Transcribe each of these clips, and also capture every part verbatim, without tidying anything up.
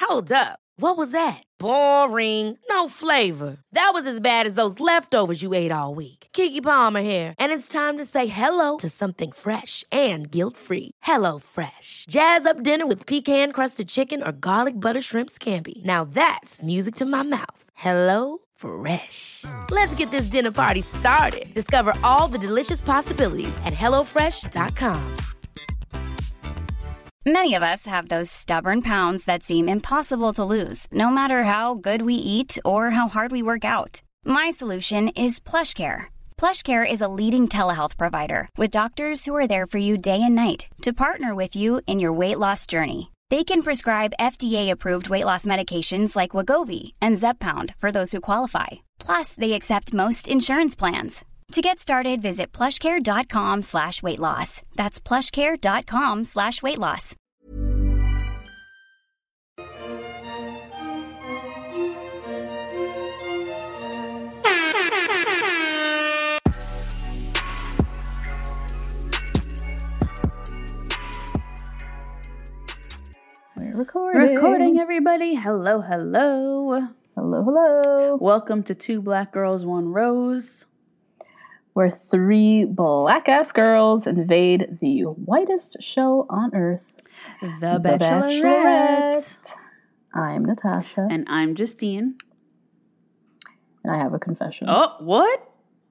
Hold up. What was that? Boring. No flavor. That was as bad as those leftovers you ate all week. Keke Palmer here, and it's time to say hello to something fresh and guilt-free. Hello Fresh. Jazz up dinner with pecan-crusted chicken or garlic butter shrimp scampi. Now that's music to my mouth. Hello Fresh. Let's get this dinner party started. Discover all the delicious possibilities at hello fresh dot com. Many of us have those stubborn pounds that seem impossible to lose, no matter how good we eat or how hard we work out. My solution is PlushCare. PlushCare is a leading telehealth provider with doctors who are there for you day and night to partner with you in your weight loss journey. They can prescribe F D A-approved weight loss medications like Wegovy and Zepbound for those who qualify. Plus, they accept most insurance plans. To get started, visit plushcare.com slash weight loss. That's plushcare.com slash weight loss. We're recording. Recording, everybody. Hello, hello. Hello, hello. Welcome to Two Black Girls, One Rose, where three black-ass girls invade the whitest show on earth, The, the Bachelorette. Bachelorette. I'm Natasha. And I'm Justine. And I have a confession. Oh, what?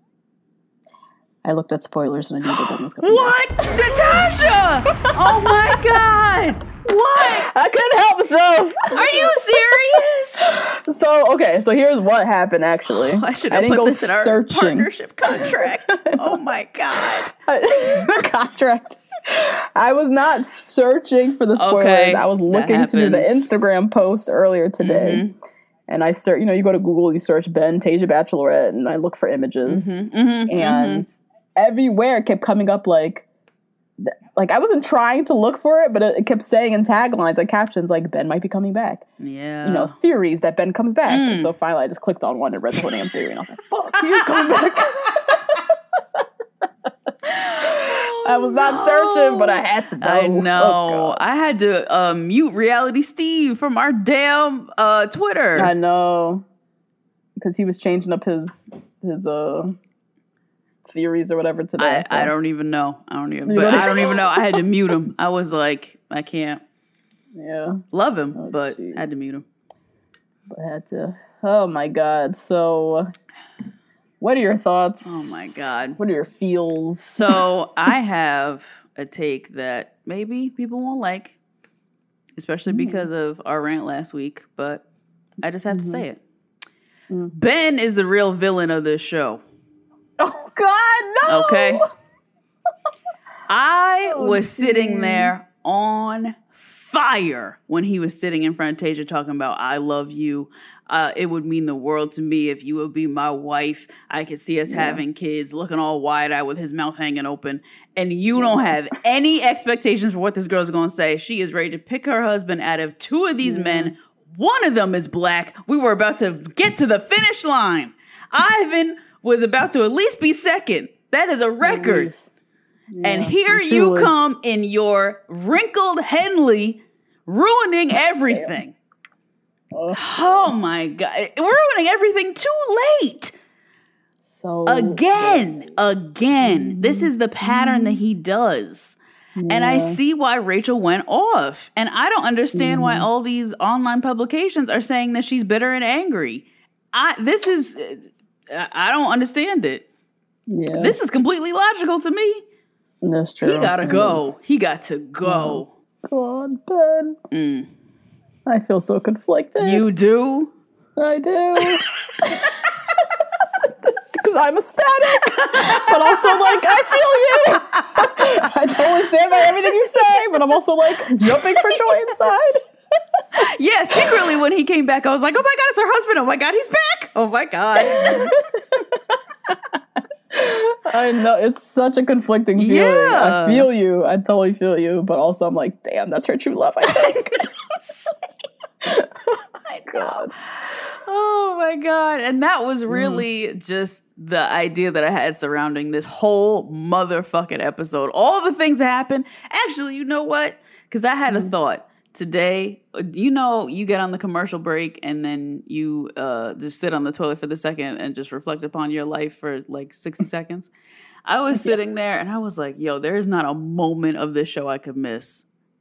I looked at spoilers and I knew that one was going to What? Natasha! Oh my God! What? I couldn't help myself. Are you serious? So, okay, so here's what happened, actually. Oh, I should I have didn't put go this in our searching. partnership contract. Oh my God. The contract. I was not searching for the spoilers. Okay, I was that looking to do the happens. Instagram post earlier today. Mm-hmm. And I search, you know, you go to Google, you search Ben Tasia Bachelorette, and I look for images. Mm-hmm, mm-hmm, and mm-hmm. everywhere it kept coming up like, like I wasn't trying to look for it, but it, it kept saying in taglines, like captions, like Ben might be coming back. Yeah. You know, theories that Ben comes back. Mm. And so finally I just clicked on one and read the whole damn theory, and I was like, fuck, he is coming back. I was not searching, but I had to know. I know. Oh, I had to uh, mute Reality Steve from our damn uh, Twitter. I know. Because he was changing up his his uh theories or whatever today. I, so. I don't even know. I don't even. You But don't I don't even know. I had to mute him. I was like, I can't. Yeah. Love him, Oh, but geez. I had to mute him. But I had to. Oh my God. So, what are your thoughts? Oh my God. What are your feels? So I have a take that maybe people won't like, especially Mm. because of our rant last week, but I just have Mm-hmm. to say it. Mm. Ben is the real villain of this show. Oh God, no! Okay. I Oh, was sitting geez. there on fire when he was sitting in front of Tasia talking about, I love you. Uh, it would mean the world to me if you would be my wife. I could see us Yeah. having kids, looking all wide-eyed with his mouth hanging open. And you don't have any expectations for what this girl's going to say. She is ready to pick her husband out of two of these Yeah. men. One of them is black. We were about to get to the finish line. Ivan was about to at least be second. That is a record. Yeah, And here you truly. come in your wrinkled Henley ruining everything. Ugh, Oh my God. Ruining everything too late. so Again. Again. This is the pattern that he does. And I Yeah. see why Rachel went off. And I don't understand why all these online publications are saying that she's bitter and angry. I this is I I don't understand it. Yeah, This is completely logical to me. that's true. He gotta It go. is. He got to go. God, Ben. Mm. I feel so conflicted. You do? I do. Because I'm ecstatic, but also like I feel you. I totally stand by everything you say, but I'm also like jumping for joy inside. Yeah, secretly when he came back, I was like, oh my God, it's her husband. Oh my God, he's back. Oh my God. I know, it's such a conflicting feeling. Yeah. I feel you. I totally feel you, but also I'm like, damn, that's her true love, I think. I know. Oh my God. And that was really mm. just the idea that I had surrounding this whole motherfucking episode. All the things that happened. Actually, you know what? Because I had mm. a thought. today, you know, you get on the commercial break and then you uh, just sit on the toilet for the second and just reflect upon your life for like sixty seconds. I was sitting there and I was like, yo, there is not a moment of this show I could miss.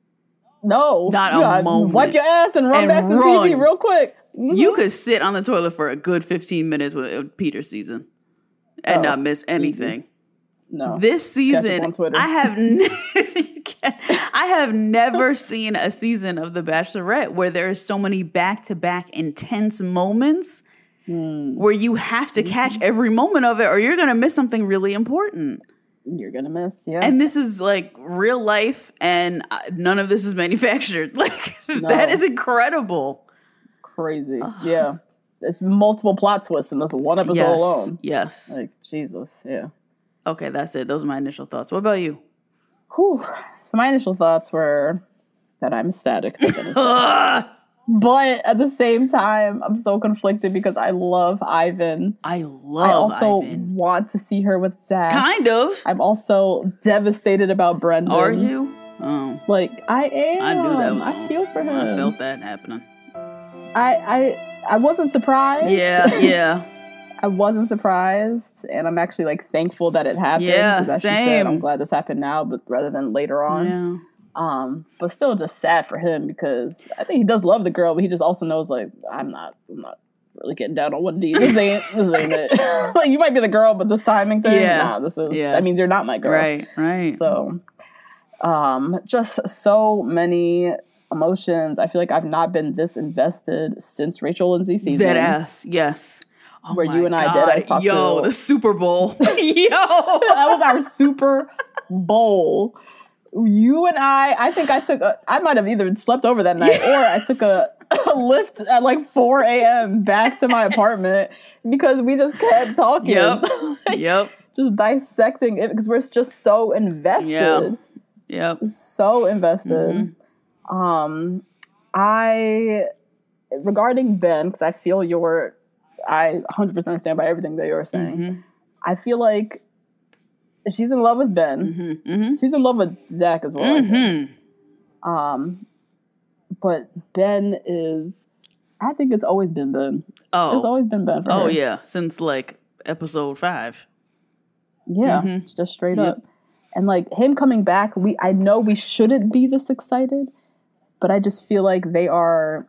No. Not you a moment. Wipe your ass and run And back to run. T V real quick. Mm-hmm. You could sit on the toilet for a good fifteen minutes with, with Peter's season and Oh, not miss anything. easy. No. This Catch up season, on Twitter. I have n- you can't- I have never seen a season of The Bachelorette where there is so many back-to-back intense moments Mm. where you have to catch every moment of it or you're going to miss something really important. You're going to miss, yeah. And this is like real life and uh, none of this is manufactured. Like No. that is incredible. Crazy. Yeah. There's multiple plot twists in this one episode Yes. alone. Yes. Like, Jesus, yeah. Okay, that's it. Those are my initial thoughts. What about you? Whew. So my initial thoughts were that I'm ecstatic. that Ben is back. Ugh. But at the same time, I'm so conflicted because I love Ivan. I love I also Ivan. want to see her with Zach. Kind of. I'm also devastated about Brendan. Are you? Oh. Like, I am. I knew that was I feel for him. I felt that happening. I, I, I wasn't surprised. Yeah, yeah. I wasn't surprised, and I'm actually like thankful that it happened. Yeah, 'cause as she same. said, I'm glad this happened now, but rather than later on. Yeah. Um, but still just sad for him because I think he does love the girl, but he just also knows like I'm not, I'm not really getting down on one D. This ain't, this ain't it. Like you might be the girl, but this timing thing, Yeah. nah, this is. Yeah. That means you're not my girl. Right, right. So, um, just so many emotions. I feel like I've not been this invested since Rachel Lindsay season. Dead ass, yes. Oh Where my you and I God. dead ass talked Yo, to- the Super Bowl. Yo. That was our Super Bowl. You and I, I think I took a, I might have either slept over that night or I took a, a lift at like four a.m. back to my apartment because we just kept talking. Yep. Like, Yep. just dissecting it because we're just so invested. Yeah. Yep. So invested. Mm-hmm. Um, I, regarding Ben, because I feel your, I one hundred percent stand by everything that you're saying. Mm-hmm. I feel like she's in love with Ben. Mm-hmm. Mm-hmm. She's in love with Zach as well. I think. Mm-hmm. Um, but Ben is, I think it's always been Ben. Oh. It's always been Ben for her. Oh, yeah. Since like episode five. Yeah, Mhm. just straight Yep. up. And like him coming back, we I know we shouldn't be this excited, but I just feel like they are,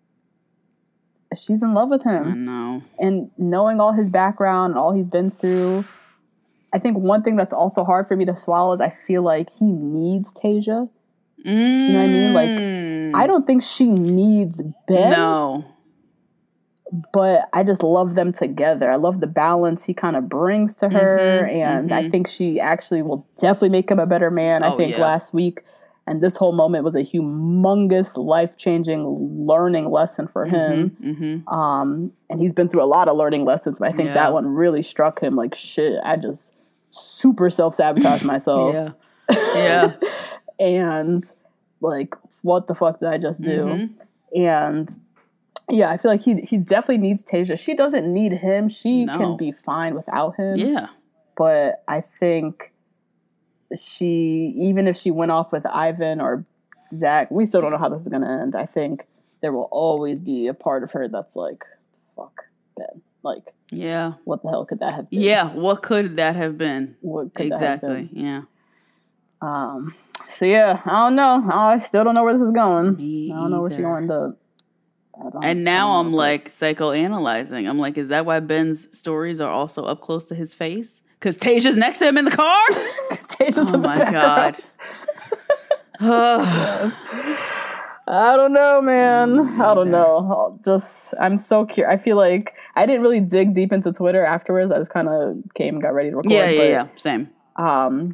she's in love with I him. know. And knowing all his background and all he's been through, I think one thing that's also hard for me to swallow is I feel like he needs Tasia. You know what I mean? Like, I don't think she needs Ben. No. But I just love them together. I love the balance he kind of brings to her. Mhm, and I mhm. think she actually will definitely make him a better man. I Oh, think yeah. last week and this whole moment was a humongous, life-changing learning lesson for him. Mm-hmm. Um, and he's been through a lot of learning lessons, but I think Yeah. that one really struck him like, shit, I just super self-sabotaged myself. Yeah. Yeah. And like, what the fuck did I just do? Mhm. And yeah, I feel like he he definitely needs Tasia. She doesn't need him. She No. can be fine without him. Yeah. But I think she, even if she went off with Ivan or Zach, we still don't know how this is going to end. I think there will always be a part of her that's like, fuck Ben. Like, Yeah. what the hell could that have been? Yeah. What could that have been? What could that have Exactly. been? Yeah. Um, so yeah, I don't know. I still don't know where this is going. Me I don't know where she's either. going to end up. I don't- And I now don't I'm know. like psychoanalyzing. I'm like, is that why Ben's stories are also up close to his face? Because Tasia's next to him in the car? Tasia's Oh in the my background. God. I don't know, man. I don't know. I'll just, I'm so curious. I feel like I didn't really dig deep into Twitter afterwards. I just kind of came and got ready to record. Yeah, yeah, but, yeah. Same. Um,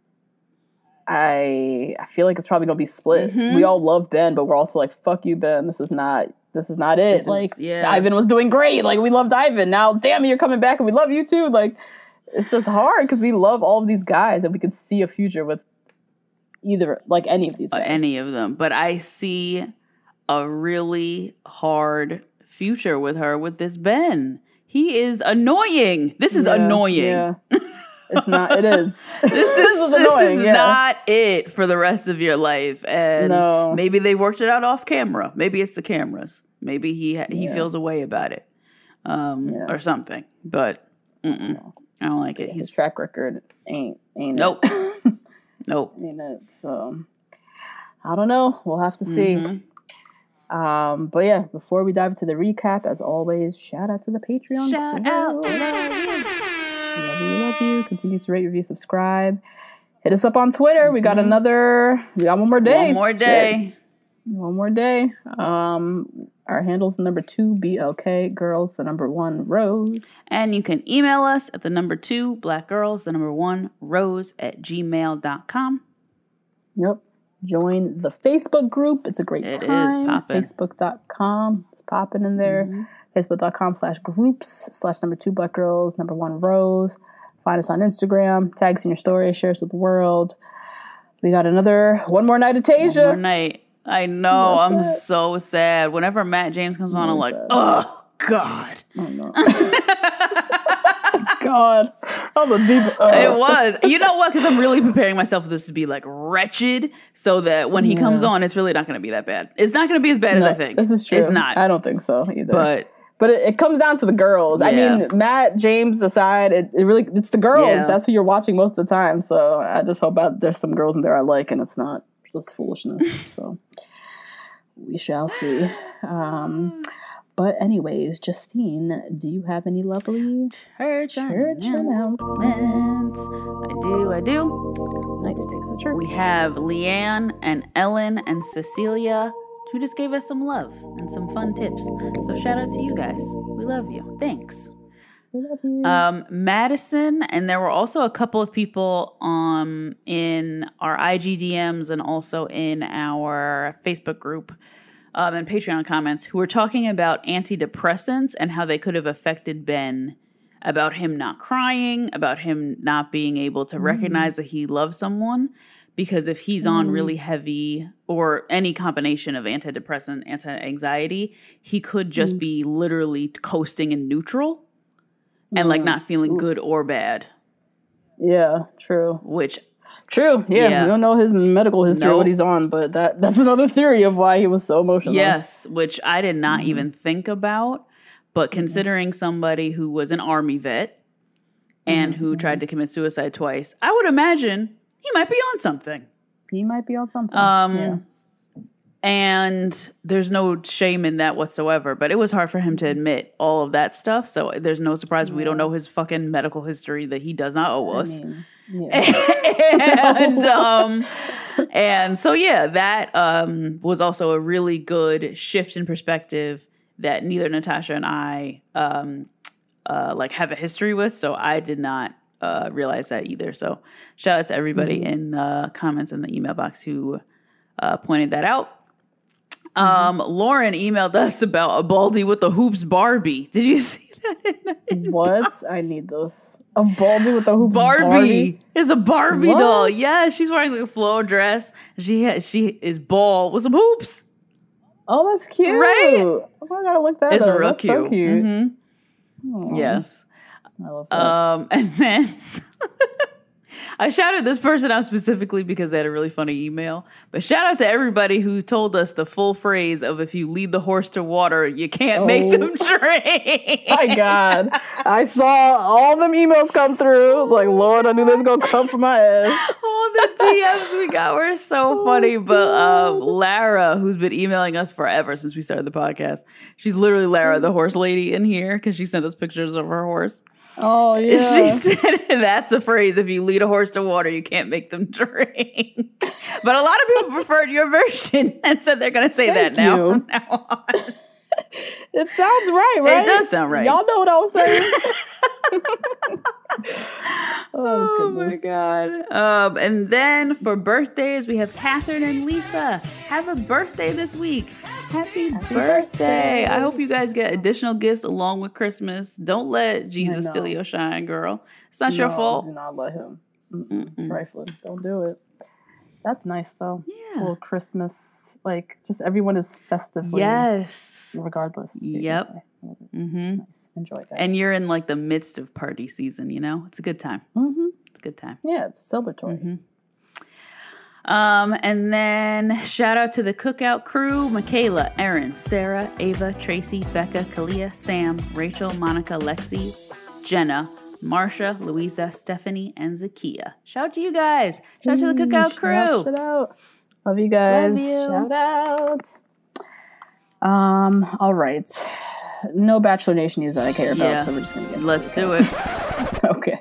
I I feel like it's probably gonna be split. Mhm. We all love Ben, but we're also like, fuck you, Ben. This is not. This is not it. This is- like, yeah. Ivan was doing great. Like, we loved Ivan. Now, damn it, you're coming back, and we love you too. Like, it's just hard because we love all of these guys, and we could see a future with either, like, any of these Uh, guys. any of them. But I see a really hard future with her with this Ben. He is annoying. This is Yeah, annoying. Yeah. It's not. It is. This is, this is, this annoying, is yeah. not it for the rest of your life. And No. maybe they worked it out off camera. Maybe it's the cameras. Maybe he ha- he Yeah. feels a way about it, um, Yeah. or something. But mm-mm, No. I don't like it. His He's track record ain't ain't nope, it. nope. ain't it. So I don't know. We'll have to see. Mm-hmm. Um, but yeah, before we dive into the recap, as always, shout out to the Patreon. Shout crew. out. Love you, love you. Continue to rate, review, subscribe. Hit us up on Twitter. We got another. We got one more day. One more day. Shit. One more day. Um, our handle's the number two B L K girls, the number one Rose. And you can email us at the number two black girls, the number one rose at gmail dot com. Yep. Join the Facebook group. It's a great It is time. poppin'. Facebook dot com. It's popping in there. Mm-hmm. Facebook dot com slash groups slash number two black girls, number one Rose. Find us on Instagram. Tag us in your story. Share us with the world. We got another one more night of Tasia. One more night. I know. That's I'm it. so sad. Whenever Matt James comes on, I'm like, sad. oh, God. Oh, no. God. That was a deep... Uh. It was. You know what? Because I'm really preparing myself for this to be like wretched so that when he Yeah. comes on, it's really not going to be that bad. It's not going to be as bad as No, I think. This is true. It's not. I don't think so either. But But it, it comes down to the girls. I Yeah. mean, Matt James aside, it, it really it's the girls. Yeah. That's who you're watching most of the time. So I just hope I, there's some girls in there I like, and it's not just foolishness. So we shall see. Um, but anyways, Justine, do you have any lovely church, church announcements. announcements? I do. I do. Nice takes to church. We have Leanne and Ellen and Cecilia who just gave us some love and some fun tips. So shout out to you guys. We love you. Thanks. We love you. Um, Madison, and there were also a couple of people um, in our I G D Ms and also in our Facebook group um, and Patreon comments who were talking about antidepressants and how they could have affected Ben, about him not crying, about him not being able to recognize that he loves someone. Because if he's on really heavy or any combination of antidepressant, anti-anxiety, he could just be literally coasting in neutral and like not feeling good or bad. Yeah, true. Which, True. Yeah, Yeah. we don't know his medical history, Nope. what he's on, but that that's another theory of why he was so emotional. yes, which I did not even think about. But considering somebody who was an Army vet and who tried to commit suicide twice, I would imagine he might be on something. He might be on something. Um, yeah. And there's no shame in that whatsoever. But it was hard for him to admit all of that stuff. So there's no surprise we don't know his fucking medical history that he does not owe I us. mean, yeah. and um, and so yeah, that um was also a really good shift in perspective that neither Natasha and I um uh like have a history with. So I did not uh realize that either. So shout out to everybody Mm-hmm. in the comments in the email box who uh pointed that out. Um, Lauren emailed us about a Baldy with the hoops Barbie. Did you see that? In the What? I need this. A Baldy with the hoops. Barbie, Barbie? is a Barbie What? doll. Yeah, she's wearing like a floral dress. She has, she is bald with some hoops. Oh, that's cute. Right? Oh, I gotta look that It's up. real That's so cute. cute. Mhm. Aw, Yes. I love that. Um, and then I shouted this person out specifically because they had a really funny email. But shout out to everybody who told us the full phrase of if you lead the horse to water, you can't Oh. make them drink. My God. I saw all them emails come through. I was like, Lord, I knew they was going to come for my ass. All the D Ms we got were so funny. But um, Lara, who's been emailing us forever since we started the podcast, she's literally Lara, the horse lady in here because she sent us pictures of her horse. Oh, yeah. She said that's the phrase. If you lead a horse to water, you can't make them drink. But a lot of people preferred your version and said they're going to say Thank that now you. from now on. It sounds right, right? It does sound right. Y'all know what I was saying. Oh, oh, my goodness. God. Um, and then for birthdays, we have Catherine and Lisa. Have a birthday this week. Happy, Happy birthday. birthday. I hope you guys get additional gifts along with Christmas. Don't let Jesus know. steal your shine, girl. It's not your No, fault. Do not let him. Mm-mm. Mm-mm. Trifling. Don't do it. That's nice, though. Yeah. Little Christmas Like, just everyone is festively. Yes. Regardless. Yep. Mm-hmm. Nice. Enjoy, guys. And you're in like the midst of party season, you know? It's a good time. Mm-hmm. It's a good time. Yeah, it's celebratory. Mm-hmm. Um, and then shout out to the cookout crew: Michaela, Erin, Sarah, Ava, Tracy, Becca, Kalia, Sam, Rachel, Monica, Lexi, Jenna, Marsha, Louisa, Stephanie, and Zakia. Shout out to you guys. Shout out to the cookout Mm, crew. Shout, shout out. Love you guys. Love you. Shout out. Um, all right. No Bachelor Nation news that I care about, Yeah. so we're just gonna get to Let's it, do okay? it. Okay.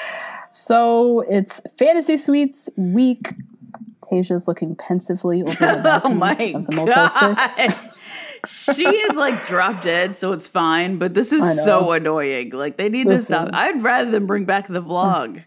So it's Fantasy Suites week. Tasia's looking pensively over the Oh balcony my of the Motel Six. god. She is like drop dead, so it's fine. But this I is know. so annoying. Like they need This to stop. is- I'd rather them bring back the vlog.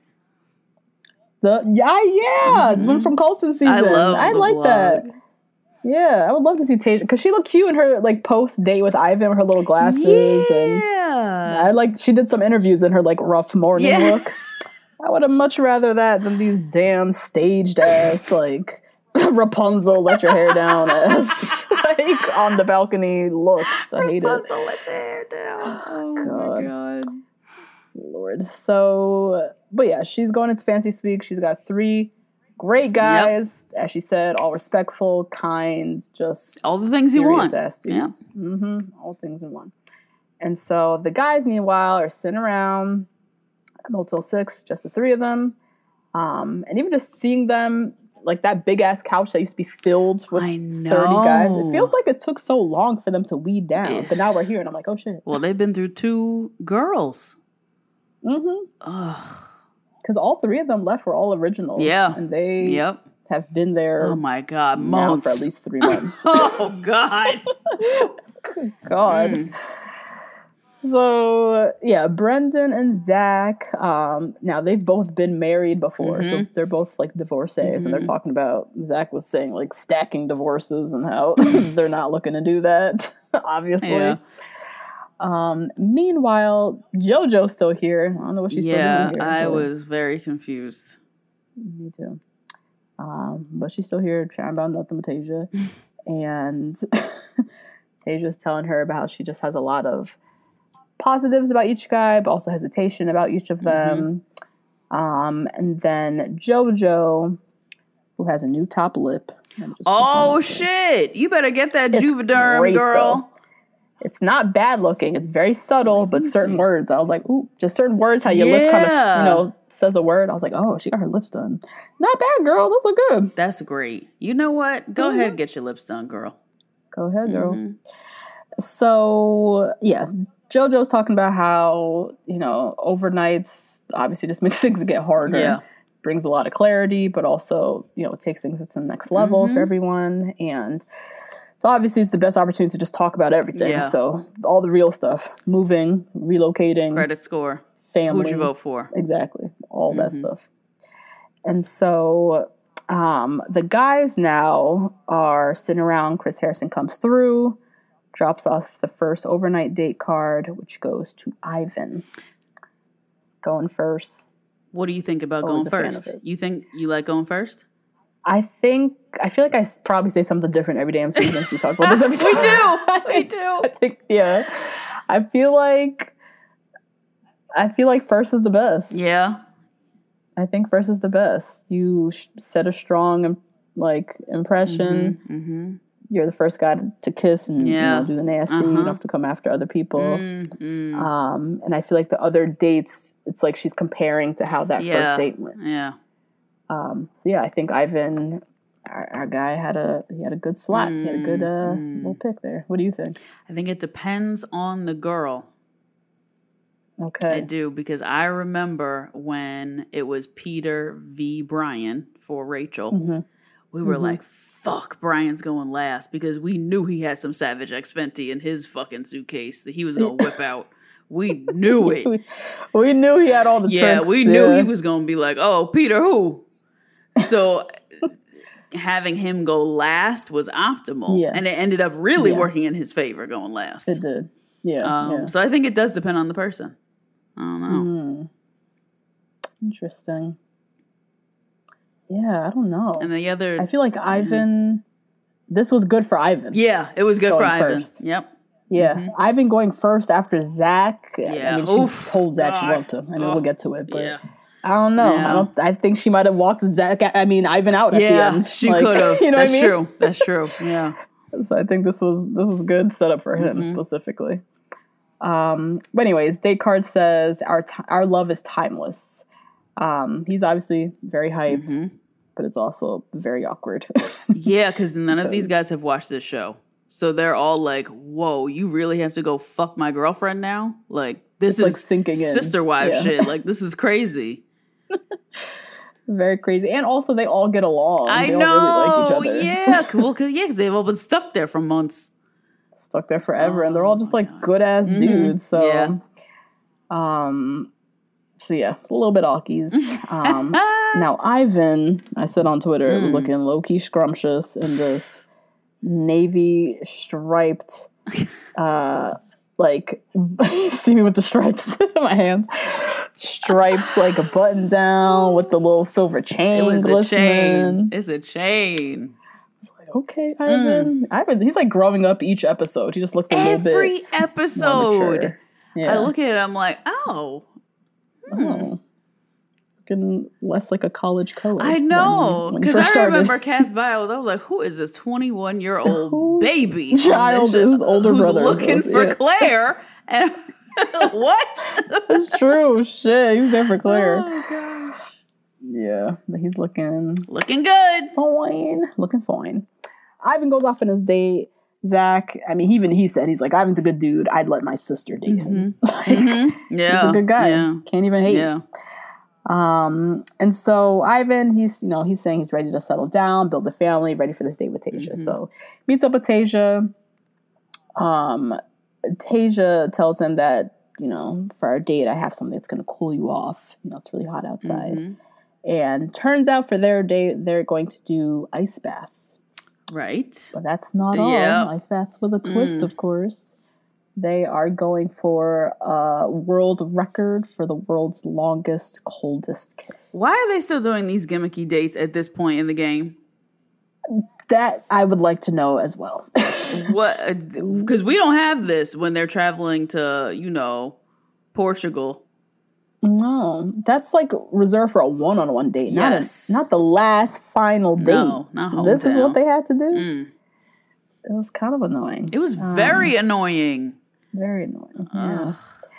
The yeah, yeah, the one from Colton season. I love I the like vlog. that. Yeah, I would love to see Tasia because she looked cute in her like post date with Ivan with her little glasses, and Yeah. I like she did some interviews in her like rough morning Yeah. look. I would have much rather that than these damn staged ass like Rapunzel let your hair down ass like on the balcony looks. I hate it. Rapunzel, let your hair down. Oh my God. god. Lord. So, but yeah, she's going into Fancy Week. She's got three great guys, as she said, all respectful, kind, just All the things you serious want. ass dudes. Mm-hmm. All things in one. And so the guys, meanwhile, are sitting around at Motel Six, just the three of them. Um, and even just seeing them, like that big ass couch that used to be filled with I thirty guys, it know. feels like it took so long for them to weed down. Yeah. But now we're here, and I'm like, oh shit. Well, they've been through two girls. Mm-hmm. Ugh. Because all three of them left were all originals. Yeah. And they Yep. have been there Oh my god. now Months. for at least three months. Oh god. God. Mm. So, yeah, Brendan and Zach, um, now they've both been married before. So Mhm. they're both like divorcees. And they're Mhm. talking about, Zach was saying like stacking divorces and how they're not looking to do that, obviously. Yeah. Um, meanwhile, JoJo's still here. I don't know what she's Yeah, still doing here. I but- was very confused. Me too. Um, but she's still here chatting about nothing with Tasia. And Tasia's telling her about how she just has a lot of positives about each guy, but also hesitation about each of them. Um, and then JoJo, who has a new top lip. Let me just put Oh that out there. shit! You better get that It's Juvederm, great, girl. though. It's not bad looking. It's very subtle, but certain words. I was like, ooh, just certain words, how your lip kind of, Yeah. you know, says a word. I was like, oh, she got her lips done. Not bad, girl. Those look good. That's great. You know what? Go Mhm. ahead and get your lips done, girl. Go ahead, girl. Mhm. So, yeah, JoJo's talking about how, you know, overnights obviously just makes things get harder. Yeah. Brings a lot of clarity, but also, you know, it takes things to the next level Mhm. for everyone. And so obviously it's the best opportunity to just talk about everything. Yeah. So all the real stuff, moving, relocating, Credit score. family. Who'd you vote for? Exactly. All that Mhm. stuff. And so um, the guys now are sitting around. Chris Harrison comes through, drops off the first overnight date card, which goes to Ivan. Going first. What do you think about Always going a fan first? of it. You think you like going first? I think, I feel like I s- probably say something different every damn season. We talk about this every We time. do. We do. I think, yeah. I feel like, I feel like first is the best. Yeah. I think first is the best. You sh- set a strong, im- like, impression. Mm-hmm. You're the first guy to, to kiss and you Yeah. know, do the nasty. Uh-huh. You don't have to come after other people. Mm-hmm. Um, and I feel like the other dates, it's like she's comparing to how that Yeah. first date went. Yeah. Um, so yeah, I think Ivan, our, our guy, had a he had a good slot. He had a good uh, Mm. little pick there. What do you think? I think it depends on the girl. I Okay. do, because I remember when it was Peter v. Brian for Rachel, Mhm. we were Mhm. like, fuck, Brian's going last, because we knew he had some Savage X Fenty in his fucking suitcase that he was going to whip out. We knew it. we, we knew he had all the Yeah, tricks. we knew yeah. he was going to be like, oh, Peter who? So having him go last was optimal. Yeah. And it ended up really Yeah. working in his favor going last. It did. Yeah. Um, yeah. So I think it does depend on the person. I don't know. Hmm. Interesting. Yeah, I don't know. And the other, I feel like Ivan this was good for Ivan. Yeah, it was good for Going Ivan. first. Yep. Yeah, Mhm. Ivan going first after Zach. Yeah. I mean, Oof, she told Zach she God. loved him. I know Ugh. we'll get to it, but Yeah. I don't know. Yeah. I don't. I think she might have walked Zach. I mean, Ivan out at the Yeah, end. she Like, could have. You know That's what I mean? true. That's true. Yeah. So I think this was this was good setup for him Mhm. specifically. Um, but anyways, date card says our t- our love is timeless. Um, he's obviously very hype, Mhm. but it's also very awkward. Yeah, because none of these guys have watched this show. So they're all like, whoa, you really have to go fuck my girlfriend now? Like, this It's, is like, sinking in. sister wife Yeah. shit. Like, this is crazy. Very crazy, and also they all get along. I they know. all really like each other. Yeah, cool. Cause, yeah, because they've all been stuck there for months. Stuck there forever, and they're all just Oh my like God. good ass Mhm. dudes. So, Yeah. um, so yeah, a little bit awkies. Um, now Ivan, I said on Twitter, it was Mm. looking low key scrumptious in this navy striped, uh, like see me with the stripes in my hands, striped like a button down with the little silver chain It was a glistening. chain. It's a chain. It's like, okay, Ivan. Ivan, he's like growing up each episode. He just looks a little bit Every more episode. mature. Yeah. I look at it, I'm like, oh. Oh. Looking less like a college co-ed. I than know. when you Because first I started. remember cast bios. I was like, who is this twenty-one year old Whose baby? on this child shit whose older who's brother is looking this? for Yeah. Claire? And what? It's true. Shit, he was there for Claire. Oh, gosh. Yeah, but he's looking Looking good. fine. Looking fine. Ivan goes off on his date. Zach, I mean, even he said, he's like, Ivan's a good dude. I'd let my sister date him. Like, Mhm. Yeah. he's a good guy. Yeah. Can't even hate. Yeah. Um, and so Ivan, he's, you know, he's saying he's ready to settle down, build a family, ready for this date with Tasia. Mhm. So meets up with Tasia. Um, Tasia tells him that, you know, for our date, I have something that's going to cool you off. You know, it's really hot outside. Mhm. And turns out for their date, they're going to do ice baths. Right. But that's not all. Yeah. Ice baths with a twist, Mm. of course. They are going for a world record for the world's longest, coldest kiss. Why are they still doing these gimmicky dates at this point in the game? That I would like to know as well. What? Because we don't have this when they're traveling to, you know, Portugal. No, that's like reserved for a one-on-one date, Yes. not a, not the last final date. No, not This is hometown. what they had to do. Mm. It was kind of annoying. It was Um, very annoying. very annoying. Yeah. Ugh.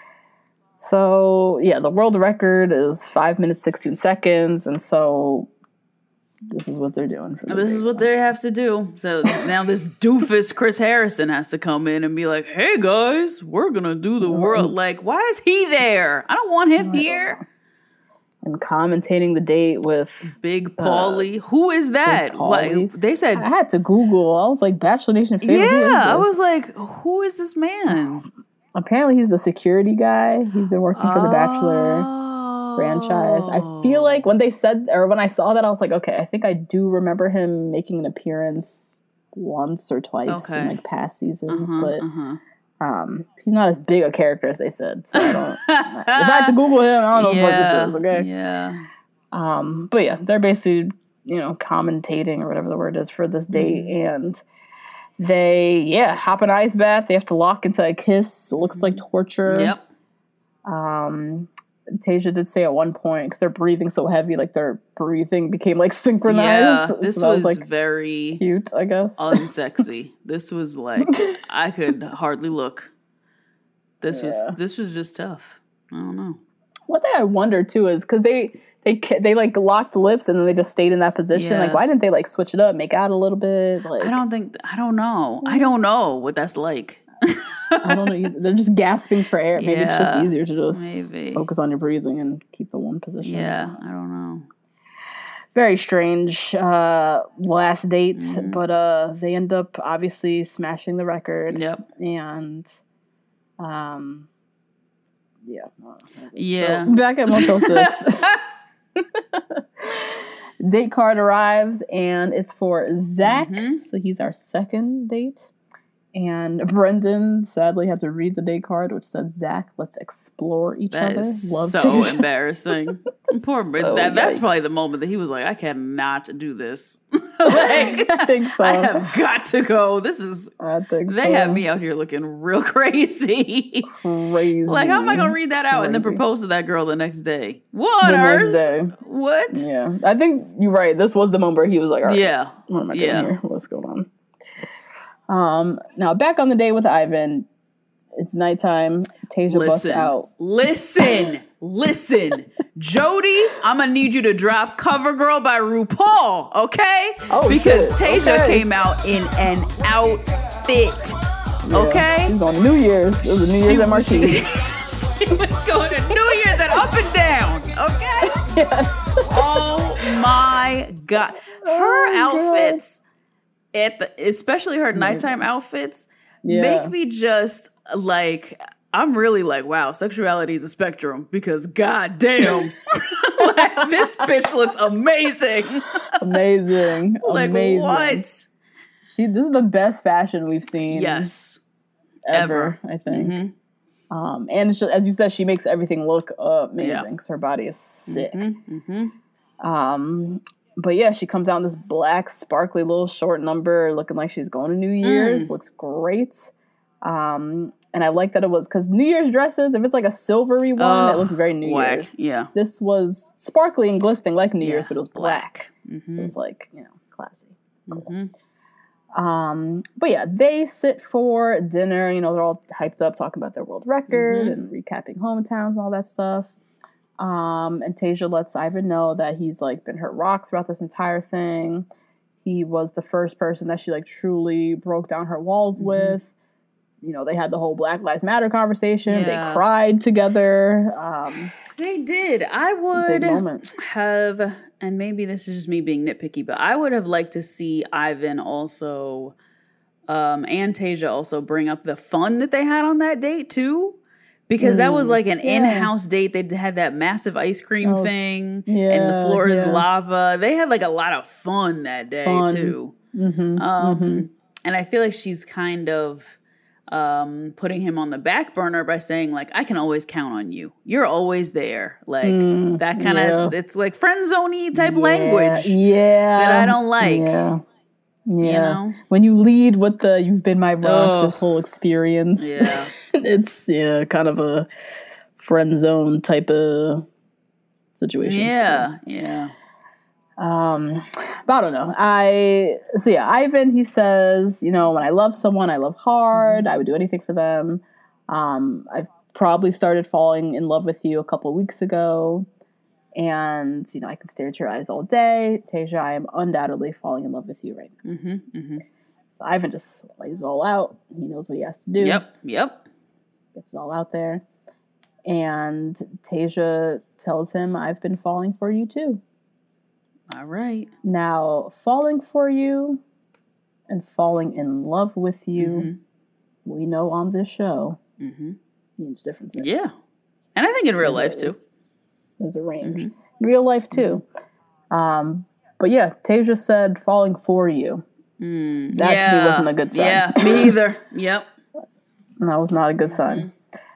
So yeah, the world record is five minutes sixteen seconds, and so this is what they're doing. For the This is date. what they have to do. So now this doofus Chris Harrison has to come in and be like, "Hey guys, we're gonna do the world." Like, why is he there? I don't want him here. and commentating the date with. Big Paulie. Who is that? Big What, Paulie. they said. I had to Google. I was like, Bachelor Nation favorite. Who is Yeah, I this? was like, who is this man? Apparently, he's the security guy. He's been working for the Bachelor franchise. I feel like when they said, or when I saw that, I was like, okay, I think I do remember him making an appearance once or twice Okay. in like past seasons, Uh-huh, but uh-huh. um, he's not as big a character as they said. So I don't. If I had to Google him, I don't know yeah, what this is. Okay. Yeah. Um, but yeah, they're basically, you know, commentating or whatever the word is for this date. Mm-hmm. And they, yeah, hop an ice bath. They have to lock into a kiss. It looks like torture. Yep. Um, Tasia did say at one point, because they're breathing so heavy, like their breathing became like synchronized. Yeah, this so that was, was like very cute, I guess. unsexy. This was like I could hardly look. This Yeah. was this was just tough. I don't know. One thing I wonder too is because they they ca- they like locked lips and then they just stayed in that position. Yeah. Like, why didn't they like switch it up, make out a little bit? Like, I don't think I don't know. I don't know what that's like. I don't know. Either. They're just gasping for air. Maybe it's just Yeah, easier to just maybe. focus on your breathing and keep the one position. Yeah, I don't know. Very strange uh, last date, Mhm. but uh, they end up obviously smashing the record. Yep. And um, yeah, Yeah. So, back at Motel Six, date card arrives and it's for Zach. Mhm. So he's our second date. And Brendan sadly had to read the date card, which said, Zach, let's explore each That other. is Love so Tasha. embarrassing. Poor So that, That's yikes. probably the moment that he was like, I cannot do this. Like, I think so. I have got to go. This is, I think they so. have me out here looking real crazy. Crazy. Like, how am I going to read that out and then Crazy. propose to that girl the next day? What on The next earth? day. What? Yeah. I think you're right. This was the moment where he was like, all right, Yeah. what am I doing Yeah. here? What's going on? Um, now, back on the date with Ivan, it's nighttime. Tasia busts Listen, out. listen, listen. Jody, I'm going to need you to drop Cover Girl by RuPaul, okay? Oh, because shit. Tasia Okay. came out in an outfit, Yeah. okay? She's on New Year's. It was a New Year's at Marquis. She, she was going to New Year's and up and down, okay? Yes. Oh my God. Her Oh, God. outfits, at the, especially her nighttime outfits, Yeah. make me just like, I'm really like, wow, sexuality is a spectrum because god damn, like, this bitch looks amazing. Amazing. Like, Amazing. what? She, this is the best fashion we've seen Yes. ever, ever. I think. Mhm. Um, and it's just, as you said, she makes everything look amazing Yeah. because her body is sick. Mm-hmm. Um, but yeah, she comes out in this black, sparkly little short number, looking like she's going to New Year's. Mm. Looks great. Um, and I like that it was because New Year's dresses, if it's like a silvery one, it looks very New Whack. Year's. Yeah. This was sparkly and glistening like New Yeah. Year's, but it was black. Mm-hmm. So it's like, you know, classy. Mm-hmm. Um, but yeah, they sit for dinner. You know, they're all hyped up, talking about their world record Mhm. and recapping hometowns and all that stuff. Um, and Tasia lets Ivan know that he's like been her rock throughout this entire thing. He was the first person that she like truly broke down her walls Mhm. with. You know, they had the whole Black Lives Matter conversation. Yeah. They cried together. Um, They did. I big would moment. have, and maybe this is just me being nitpicky, but I would have liked to see Ivan also, um, and Tasia also bring up the fun that they had on that date too. Because that was Mm, like an yeah. in-house date. They had that massive ice cream Oh, thing, and the yeah, floor is yeah. lava. They had like a lot of fun that day Fun. too. Mm-hmm, Um, mm-hmm. And I feel like she's kind of um, putting him on the back burner by saying like, I can always count on you. You're always there. Like Mm, that kind of, yeah. it's like friend zone-y type Yeah, language yeah, that I don't like. Yeah, yeah. You know? When you lead with the "You've been my rock" Ugh. this whole experience, Yeah. it's yeah, kind of a friend zone type of situation. Yeah. Yeah. Um, but I don't know. I so yeah, Ivan. He says, you know, when I love someone, I love hard. I would do anything for them. Um, I've probably started falling in love with you a couple of weeks ago, and you know, I could stare at your eyes all day, Tasia. I am undoubtedly falling in love with you right now. Mm-hmm, mm-hmm. So Ivan just lays it all out. He knows what he has to do. Yep. Yep. Gets it all out there, and Tasia tells him, "I've been falling for you too." All right. Now, falling for you and falling in love with you, Mhm. we know on this show, Mm-hmm. means different things. Yeah. And I think in real There's life a- too. There's a range. Mhm. In real life, too. Um, but yeah, Tasia said falling for you. Mm, That to me yeah. wasn't a good sign. Yeah, me either. Yep. And that was not a good sign.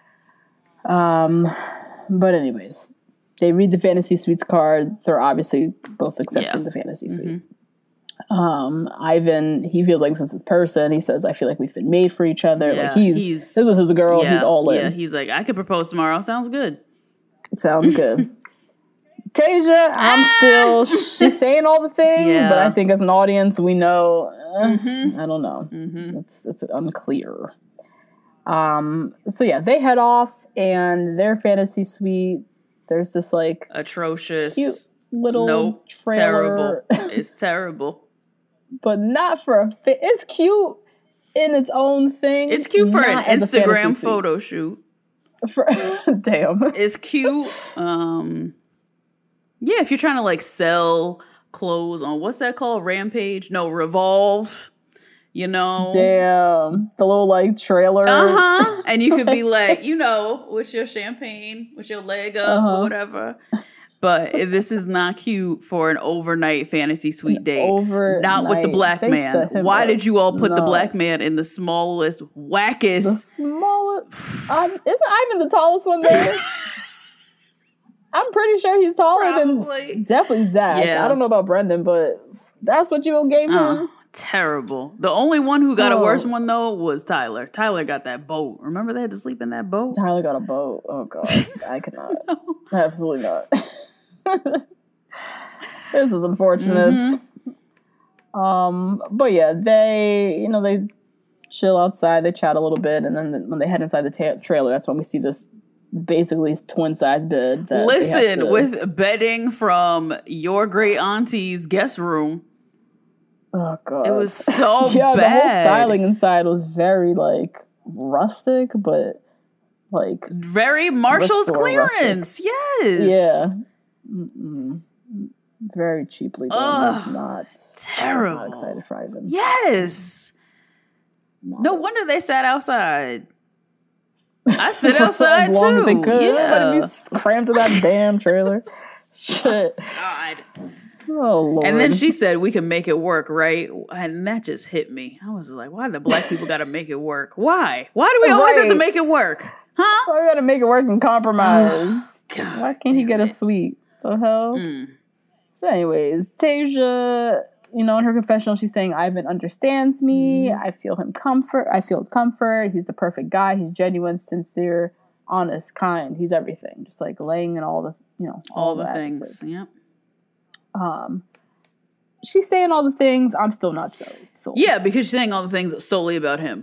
Um, but anyways, they read the Fantasy Suites card. They're obviously both accepting Yeah. the Fantasy Suite. Mhm. Um, Ivan, he feels like this is his person. He says, I feel like we've been made for each other. Yeah, like he's, he's- this is his girl. Yeah, He's all in. Yeah, he's like, I could propose tomorrow. Sounds good. Sounds good. Tasia, I'm still, she's saying all the things, Yeah. but I think as an audience, we know, eh, Mhm. I don't know. Mm-hmm. It's, it's unclear. Um, so yeah, they head off and their fantasy suite, there's this like Atrocious. cute little Nope. trailer, Terrible. It's terrible. but not for a fit. It's cute in its own thing. It's cute for an not as a Instagram fantasy suite. photo shoot. For, damn. It's cute. Um, yeah, if you're trying to like sell clothes on what's that called? Rampage? No, Revolve. You know. Damn. The little like trailer. Uh huh. And you could be like, you know, with your champagne, with your leg up Uh-huh. or whatever. But this is not cute for an overnight fantasy suite date. Overnight. Not with the black They man. set him Why up. did you all put the No. black man in the smallest, wackest? The smallest. Um, isn't Ivan the tallest one there? I'm pretty sure he's taller Probably. than definitely Zach. Yeah. I don't know about Brendan, but that's what you gave him. Oh, terrible. The only one who got Oh. a worse one though was Tyler. Tyler got that boat. Remember they had to sleep in that boat? Tyler got a boat. Oh god, I cannot. Absolutely not. This is unfortunate. Mm-hmm. Um, but yeah, they, you know, they chill outside, they chat a little bit, and then when they head inside the ta- trailer, that's when we see this basically twin size bed. That they have Listen, to- with bedding from your great auntie's guest room, oh god, it was so yeah, bad. the whole styling inside was very like rustic, but like Very Marshall's Rich store clearance. Yes. yeah, Mm-mm. very cheaply done. Ugh, Not, not terrible. Not excited for Ivan. Yes. Not No wonder they sat outside. I sit outside as long too. as they could. Yeah. Let me cram to that damn trailer. Shit. God. Oh Lord. And then she said we can make it work, right? And that just hit me. I was like, why the black people got to make it work? Why? Why do we always have to Right. make it work? Huh? I gotta make it work and compromise. God Why can't he damn get a it. suite? The hell? Mm. So anyways, Tasia, you know, in her confessional, she's saying Ivan understands me. Mm-hmm. I feel him comfort. I feel his comfort. He's the perfect guy. He's genuine, sincere, honest, kind. He's everything. Just like laying in all the, you know, All the that. things. Yep. Um, she's saying all the things. I'm still not so. so Yeah, because she's saying all the things solely about him.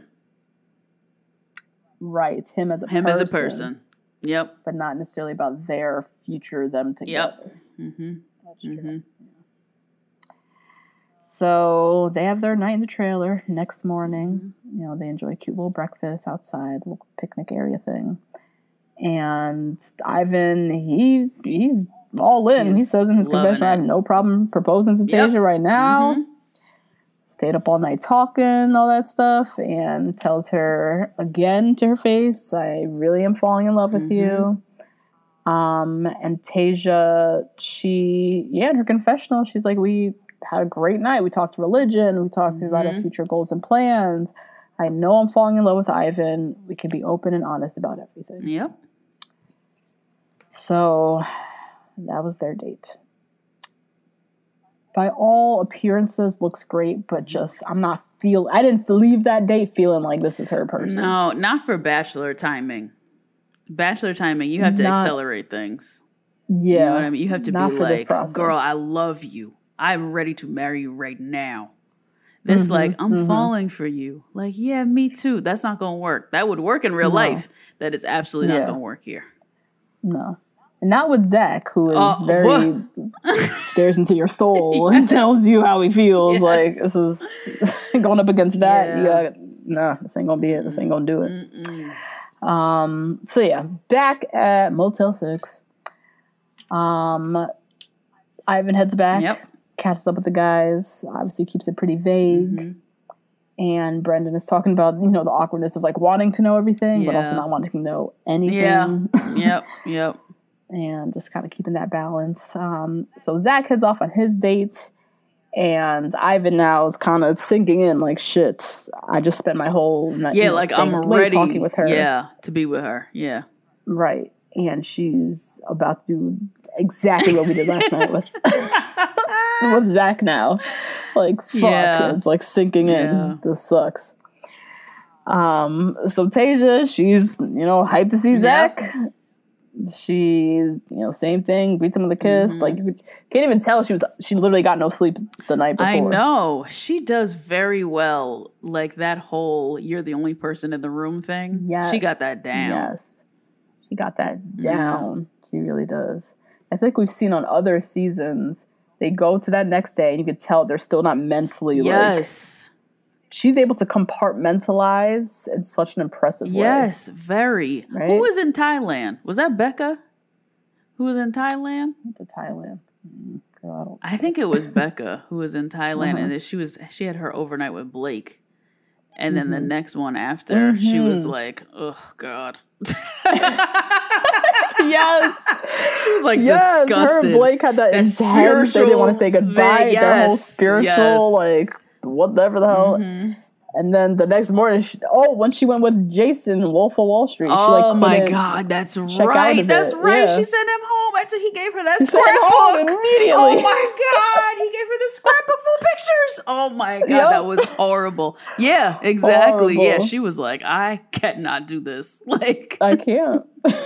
right. Him as a Him person, as a person. Yep. but not necessarily about their future, them together. Yep. Mm-hmm. That's true. Mm-hmm. So they have their night in the trailer. Next morning, you know, they enjoy a cute little breakfast outside, little picnic area thing. And Ivan, he he's all in. he He's says in his loving confession, I have it. no problem proposing to Yep. Tasia right now. Mhm. Stayed up all night talking, all that stuff, and tells her again to her face, I really am falling in love with you. Um, and Tasia, she, yeah, in her confessional, she's like, we had a great night. We talked religion. We talked about our future goals and plans. I know I'm falling in love with Ivan. We can be open and honest about everything. Yep. So that was their date. By all appearances, looks great, but just, I'm not feel. I didn't leave that date feeling like this is her person. No, not for bachelor timing. Bachelor timing, you have to Not- accelerate things. Yeah. You know what I mean? You have to not be for this like, process. girl, I love you. I'm ready to marry you right now. This Mhm, like, I'm mhm. falling for you. Like, yeah, me too. That's not going to work. That would work in real No. life. That is absolutely Yeah. not going to work here. No. And not with Zach, who is Oh, very stares into your soul and tells you how he feels. Yes. Like, this is going up against that. Yeah. You gotta, nah, this ain't gonna be it. This ain't gonna do it. Mm-mm. Um, so yeah, back at Motel six. Um, Ivan heads back, Yep. catches up with the guys, obviously keeps it pretty vague. Mhm. And Brendan is talking about, you know, the awkwardness of like wanting to know everything, but also Yeah. not wanting to know anything. Yeah. Yep. Yep. And just kind of keeping that balance. Um, so Zach heads off on his date, and Ivan now is kind of sinking in, like, shit, I just spent my whole night, Yeah, you know, like staying I'm late ready. talking with her. Yeah, to be with her. Yeah. Right. And she's about to do exactly what we did last night with, with Zach now. Like, fuck, Yeah. it's like sinking in. Yeah. This sucks. Um, so Tasia, she's, you know, hyped to see Yep. Zach. She, you know, same thing, greets him with a kiss. Mm-hmm. Like, you could- can't even tell she was, she literally got no sleep the night before. I know. She does very well. Like that whole you're the only person in the room thing. Yes. She got that down. Yes. She got that down. She really does. I think we've seen on other seasons, they go to that next day and you could tell they're still not mentally like, Yes. she's able to compartmentalize in such an impressive way. Yes, very. Right? Who was in Thailand? Was that Becca? Who was in Thailand? To Thailand. Mm, girl, I don't- I think it was Becca who was in Thailand, Uh-huh. and she was she had her overnight with Blake, and then the next one after, she was Mhm. like, "Oh God." Yes. She was like yes, disgusted. her and Blake had that, that intense, they didn't want to say goodbye. Thing, yes, their whole spiritual, yes. like, whatever the hell. Mm-hmm. And then the next morning, she, oh, when she went with Jason, Wolf of Wall Street, oh she like my god, that's right, that's it. right. Yeah. She sent him home after he gave her that she scrapbook immediately. Oh my god, he gave her the scrapbook full of pictures. Oh my god, yep. That was horrible. Yeah, exactly. Horrible. Yeah, she was like, I cannot do this. Like, I can't.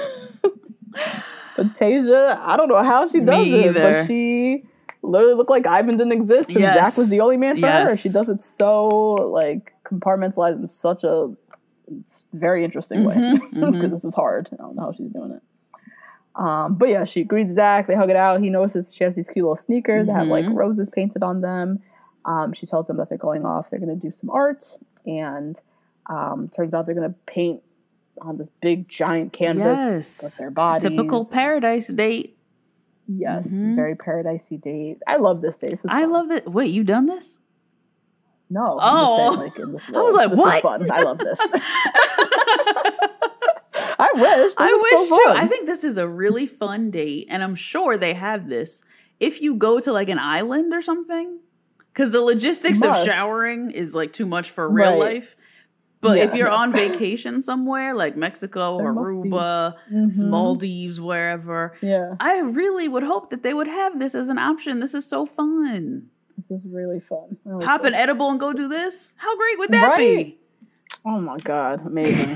But Tasia, I don't know how she does Me it, either. but she literally looked like Ivan didn't exist, and yes. Zach was the only man for yes. her. She does it so like compartmentalized in such a very interesting way. Mm-hmm, mm-hmm. This is hard. I don't know how she's doing it. Um, but yeah, she greets Zach. They hug it out. He notices she has these cute little sneakers mm-hmm. that have like roses painted on them. Um, she tells them that they're going off. They're going to do some art, and um, turns out they're going to paint on this big giant canvas yes. with their bodies. Typical paradise date. Yes, mm-hmm. very paradisey date. I love this date. This I fun. love that. Wait, you done this? No. Oh, I'm just saying, like, in this world. I was like, this what? Is fun. I love this. I wish. This I wish so too. fun. I think this is a really fun date, and I'm sure they have this if you go to like an island or something. Because the logistics Must. of showering is like too much for real right. life. But yeah, if you're no. on vacation somewhere, like Mexico, There Aruba, mm-hmm. Maldives, wherever, yeah. I really would hope that they would have this as an option. This is so fun. This is really fun. Like Pop this. an edible and go do this? How great would that right? be? Oh my God, amazing.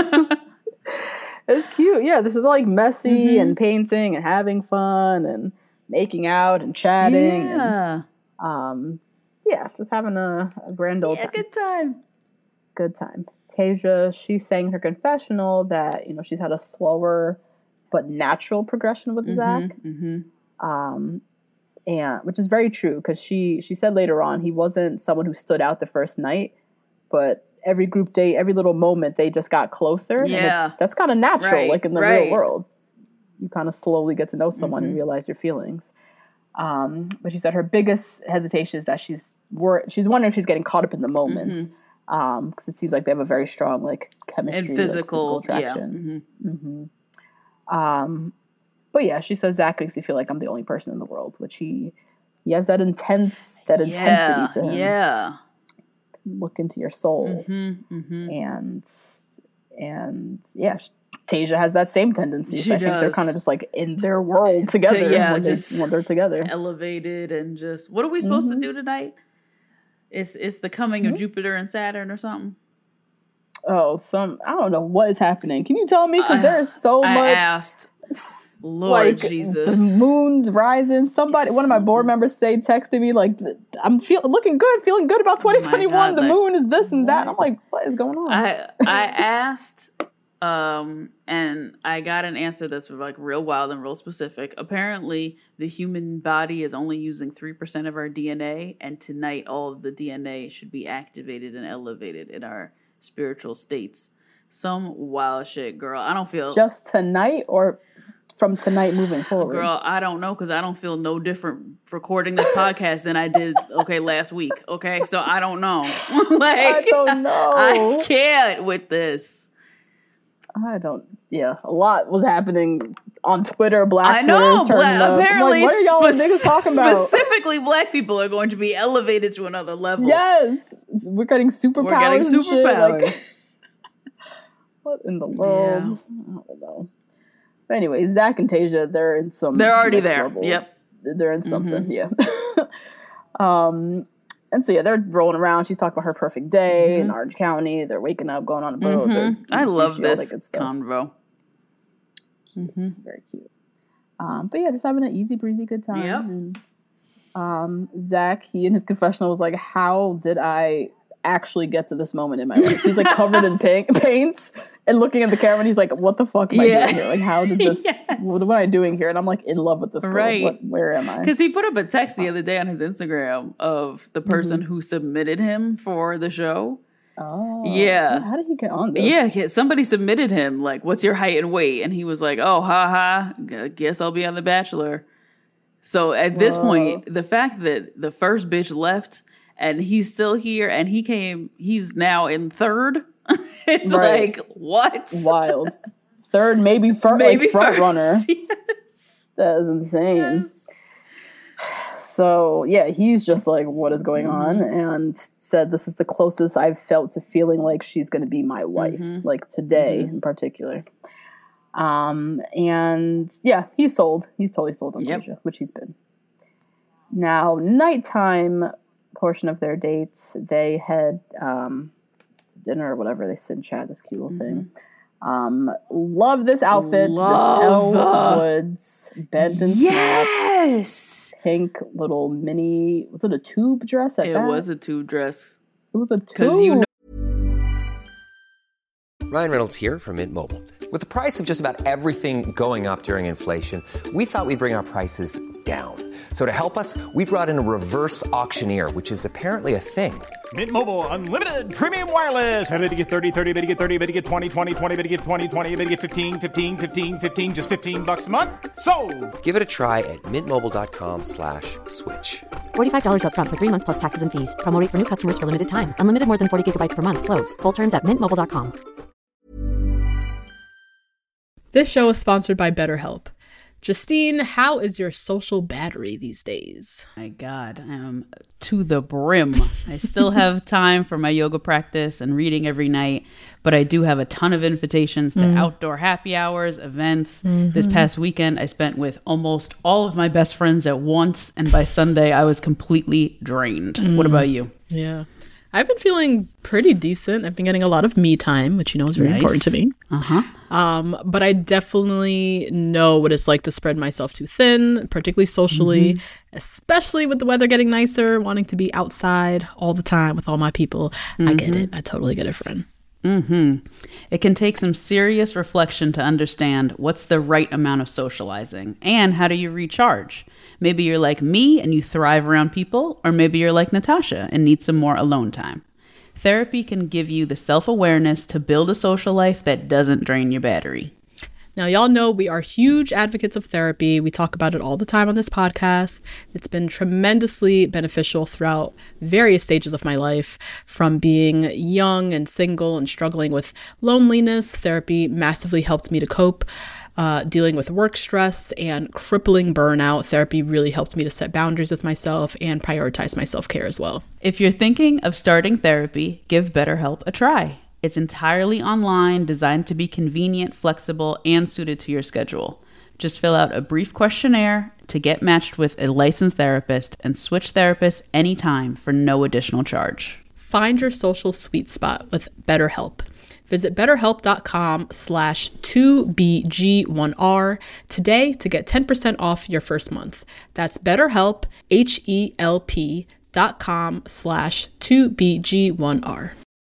It's cute. Yeah, this is like messy mm-hmm. and painting and having fun and making out and chatting. Yeah. And, um, yeah, just having a, a grand old yeah, time. good time. Good time. Tasia, she's saying in her confessional that, you know, she's had a slower but natural progression with mm-hmm, Zach. Mm-hmm. Um, and which is very true because she she said later on he wasn't someone who stood out the first night, but every group date, every little moment, they just got closer. Yeah. And that's kind of natural, right, like in the right. real world. You kind of slowly get to know someone mm-hmm. and realize your feelings. Um, but she said her biggest hesitation is that she's wor- she's wondering if she's getting caught up in the moment. Mm-hmm. Um, because it seems like they have a very strong like chemistry and physical, like, physical attraction. Yeah. Mm-hmm. Mm-hmm. Um, but yeah, she says Zach makes me feel like I'm the only person in the world, which he he has that intense that intensity yeah, to him. Yeah, look into your soul, mm-hmm, mm-hmm. and and yeah, Tasia has that same tendency. She So I does. think they're kind of just like in their world together. yeah, when, just they, when they're together, elevated and just. What are we supposed mm-hmm. to do tonight? It's it's the coming mm-hmm. of Jupiter and Saturn or something. Oh, some I don't know what is happening. Can you tell me? Because Uh, there is so I much. asked, Lord like, Jesus, the moon's rising. Somebody, one of my board members, say texted me like, "I'm feel looking good, feeling good about twenty twenty-one. God, the like, moon is this and that." what? And I'm like, "What is going on?" I I asked, um, and I got an answer that's like real wild and real specific. Apparently, the human body is only using three percent of our D N A, and tonight all of the D N A should be activated and elevated in our spiritual states. Some wild shit, girl. I don't feel just tonight or from tonight moving forward. Girl, I don't know because I don't feel no different recording this podcast than I did. Okay, last week. Okay, so I don't know. Like I don't know. I can't with this. I don't. Yeah, a lot was happening on Twitter. Black I know. Twitter's turning Black, up. apparently, like, what are y'all spe- niggas talking about? Specifically, black people are going to be elevated to another level. Yes, we're getting superpowers. We're getting superpowers. Like, what in the world? Yeah. I don't know. But anyway, Zach and Tasia, they're in some. They're already next there. level. Yep. They're in something. Mm-hmm. Yeah. um, and so yeah, they're rolling around. She's talking about her perfect day Mm-hmm. in Orange County. They're waking up, going on a boat. Mm-hmm. I love sushi, all that this good stuff. convo. Cute. Mm-hmm. Very cute. Um, but yeah, just having an easy breezy good time. Yep. And um, Zach, he in his confessional was like, "How did I actually get to this moment in my life?" He's like covered in paint, paint and looking at the camera, and he's like, "What the fuck am Yeah. I doing here? Like, how did this? Yes. What am I doing here?" And I'm like in love with this girl. Right. What, where am I? Because he put up a text the other day on his Instagram of the person Mm-hmm. who submitted him for the show. Oh, Yeah. How did he get on this? Yeah, yeah, somebody submitted him, like, what's your height and weight? And he was like, oh, ha ha, g- guess I'll be on The Bachelor. So at this Whoa. point, the fact that the first bitch left and he's still here and he came, he's now in third. It's Right. like, what? Wild. third, maybe, fir- maybe like front first. runner. Yes. That is insane. Yes. So yeah, he's just like, what is going Mm-hmm. on? And said, this is the closest I've felt to feeling like she's going to be my wife, Mm-hmm. like today Mm-hmm. in particular. Um, and yeah, he's sold. He's totally sold on Yep. Tasia, which he's been. Now, nighttime portion of their dates, they head um, to dinner or whatever. They sit and chat, this cute little thing. Um, love this outfit. Love. This Elle Woods bent and snap, Yes. pink little mini. Was it a tube dress? At It that? was a tube dress. It was a tube. Because you know. Ryan Reynolds here from Mint Mobile. With the price of just about everything going up during inflation, we thought we'd bring our prices down. So to help us, we brought in a reverse auctioneer, which is apparently a thing. Mint Mobile Unlimited Premium Wireless. How to get thirty, thirty, bit to get thirty, bit to get twenty, twenty, twenty, bit to get twenty, twenty, bit to get fifteen, fifteen, fifteen, fifteen, just fifteen bucks a month? Sold! Give it a try at mintmobile.com slash switch. forty-five dollars up front for three months plus taxes and fees. Promo rate for new customers for limited time. Unlimited more than forty gigabytes per month. Slows full terms at mint mobile dot com. This show is sponsored by BetterHelp. Justine, how is your social battery these days? My God, I am to the brim. I still have time for my yoga practice and reading every night, but I do have a ton of invitations to mm. outdoor happy hours, events. Mm-hmm. This past weekend, I spent with almost all of my best friends at once, and by Sunday, I was completely drained. Mm. What about you? Yeah. I've been feeling pretty decent. I've been getting a lot of me time, which you know is very nice. important to me. Uh-huh. Um, but I definitely know what it's like to spread myself too thin, particularly socially, mm-hmm. especially with the weather getting nicer, wanting to be outside all the time with all my people. Mm-hmm. I get it. I totally get it, friend. Mm-hmm. It can take some serious reflection to understand what's the right amount of socializing and how do you recharge. Maybe you're like me and you thrive around people, or maybe you're like Natasha and need some more alone time. Therapy can give you the self-awareness to build a social life that doesn't drain your battery. Now, y'all know we are huge advocates of therapy. We talk about it all the time on this podcast. It's been tremendously beneficial throughout various stages of my life. From being young and single and struggling with loneliness, therapy massively helped me to cope. Uh, dealing with work stress and crippling burnout, therapy really helped me to set boundaries with myself and prioritize my self-care as well. If you're thinking of starting therapy, give BetterHelp a try. It's entirely online, designed to be convenient, flexible, and suited to your schedule. Just fill out a brief questionnaire to get matched with a licensed therapist and switch therapists anytime for no additional charge. Find your social sweet spot with BetterHelp. Visit betterhelp.com slash 2BG1R today to get ten percent off your first month. That's BetterHelp, H-E-L-P dot com slash 2BG1R.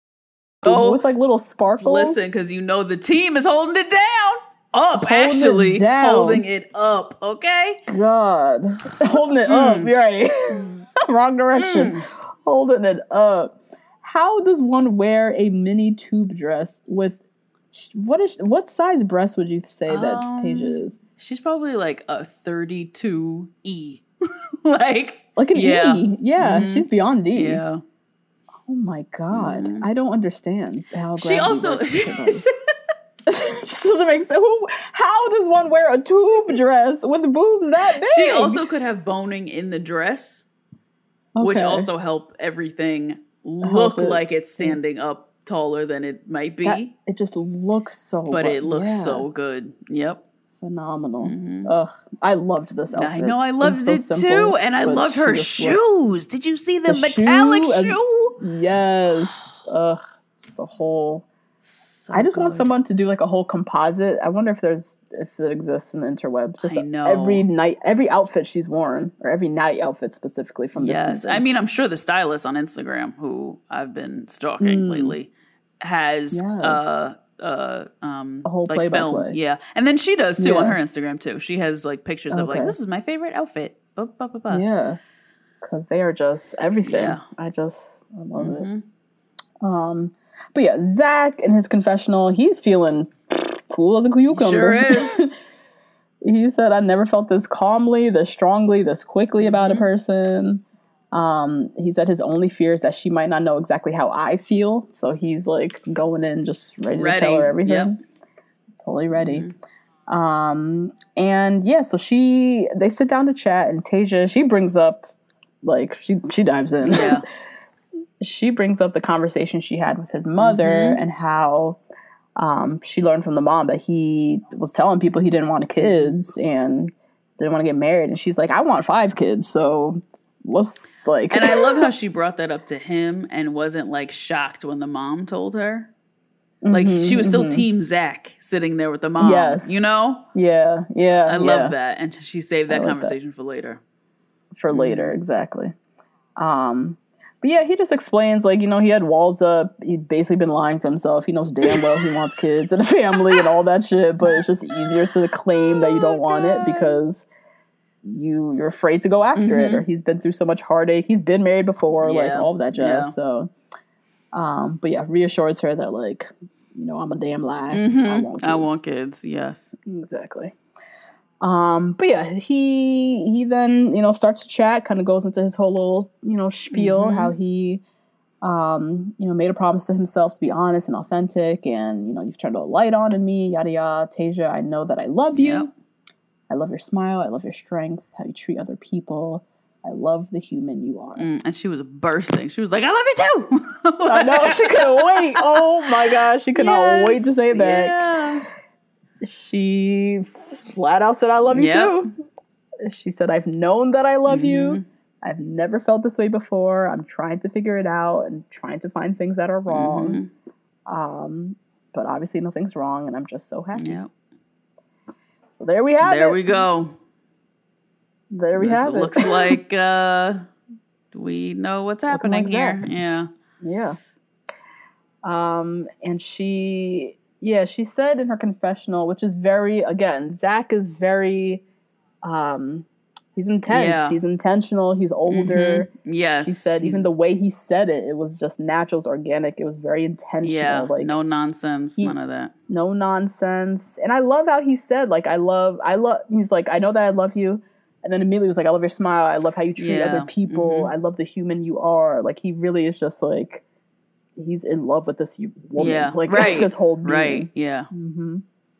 Oh, with like little sparkles. Listen, because you know the team is holding it down. Up, holding actually. It down. Holding it up, okay? God. Holding it up, you're right. Wrong direction. Mm. Holding it up. How does one wear a mini tube dress with, what is what size breast would you say that um, Tasia is? She's probably like a thirty-two E. like, like an yeah. E. Yeah, mm-hmm. she's beyond D. Yeah. Oh my God. Mm-hmm. I don't understand how She also... She just doesn't make sense. Who, how does one wear a tube dress with boobs that big? She also could have boning in the dress, okay. which also help everything look it. like it's standing up taller than it might be. That, it just looks so But well. it looks yeah. so good. Yep. Phenomenal. Mm-hmm. Ugh. I loved this outfit. I know, I loved it, so it simple, too. And I loved her shoes. Looked. Did you see the, the metallic shoe? shoe? And, yes. Ugh. Just the whole... So I just good. want someone to do like a whole composite. I wonder if there's if it exists in the interweb. Just I know. every night, every outfit she's worn, or every night outfit specifically from this yes. season. I mean, I'm sure the stylist on Instagram, who I've been stalking mm. lately, has yes. uh uh um a whole like play film. by play. Yeah, and then she does too yeah. on her Instagram too. She has like pictures okay. of like, this is my favorite outfit. Bah, bah, bah, bah. Yeah, because they are just everything. Yeah. I just I love mm-hmm. it. Um. But yeah, Zach in his confessional, he's feeling cool as a cucumber. Sure is. He said, I never felt this calmly, this strongly, this quickly about mm-hmm. a person. Um, he said his only fear is that she might not know exactly how I feel. So he's like going in just ready, ready. to tell her everything. Yep. totally ready. Mm-hmm. Um, and yeah, so she, they sit down to chat, and Tasia, she brings up, like, she, she dives in. Yeah. She brings up the conversation she had with his mother mm-hmm. and how um, she learned from the mom that he was telling people he didn't want kids and didn't want to get married. And she's like, I want five kids, so let's, like... And I love how she brought that up to him and wasn't, like, shocked when the mom told her. Like, mm-hmm, she was still mm-hmm. Team Zach sitting there with the mom. Yes. You know? Yeah, yeah. I yeah. love that. And she saved that conversation that. for later. For mm-hmm. later, exactly. Um... But yeah, he just explains, like, you know, he had walls up. He'd basically been lying to himself. He knows damn well he wants kids and a family and all that shit. But it's just easier to claim that you don't oh, want God. it because you, you're afraid to go after mm-hmm. it. Or he's been through so much heartache. He's been married before, yeah. like, all of that jazz. Yeah. So, um, but yeah, reassures her that, like, you know, I'm a damn lie. Mm-hmm. I want kids. I want kids, yes. Exactly. Um, but yeah, he he then, you know, starts to chat, kind of goes into his whole little, you know, spiel, mm-hmm. how he, um, you know, made a promise to himself to be honest and authentic, and, you know, you've turned a light on in me, yada yada. Tasia, I know that I love you. Yep. I love your smile. I love your strength, how you treat other people. I love the human you are. Mm, and she was bursting. She was like, I love you too. I know. She couldn't wait. Oh my gosh. She could yes, not wait to say it back. Yeah. She flat out said, I love you yep. too. She said, I've known that I love mm-hmm. you. I've never felt this way before. I'm trying to figure it out and trying to find things that are wrong. Mm-hmm. Um, but obviously nothing's wrong, and I'm just so happy. Yep. So there we have there it. There we go. There we this have it. Looks like uh, we know what's happening like here. That. Yeah. Yeah. Um, and she... Yeah, she said in her confessional, which is very, again, Zach is very, um, he's intense. Yeah. He's intentional. He's older. Mm-hmm. Yes. She said even the way he said it, it was just natural, it was organic. It was very intentional. Yeah, like, no nonsense, he, none of that. No nonsense. And I love how he said, like, I love, I love, he's like, I know that I love you. And then immediately was like, I love your smile. I love how you treat yeah. other people. Mm-hmm. I love the human you are. Like, he really is just like, he's in love with this woman. Yeah, like right. that's his whole being. Right. Yeah. Mm-hmm.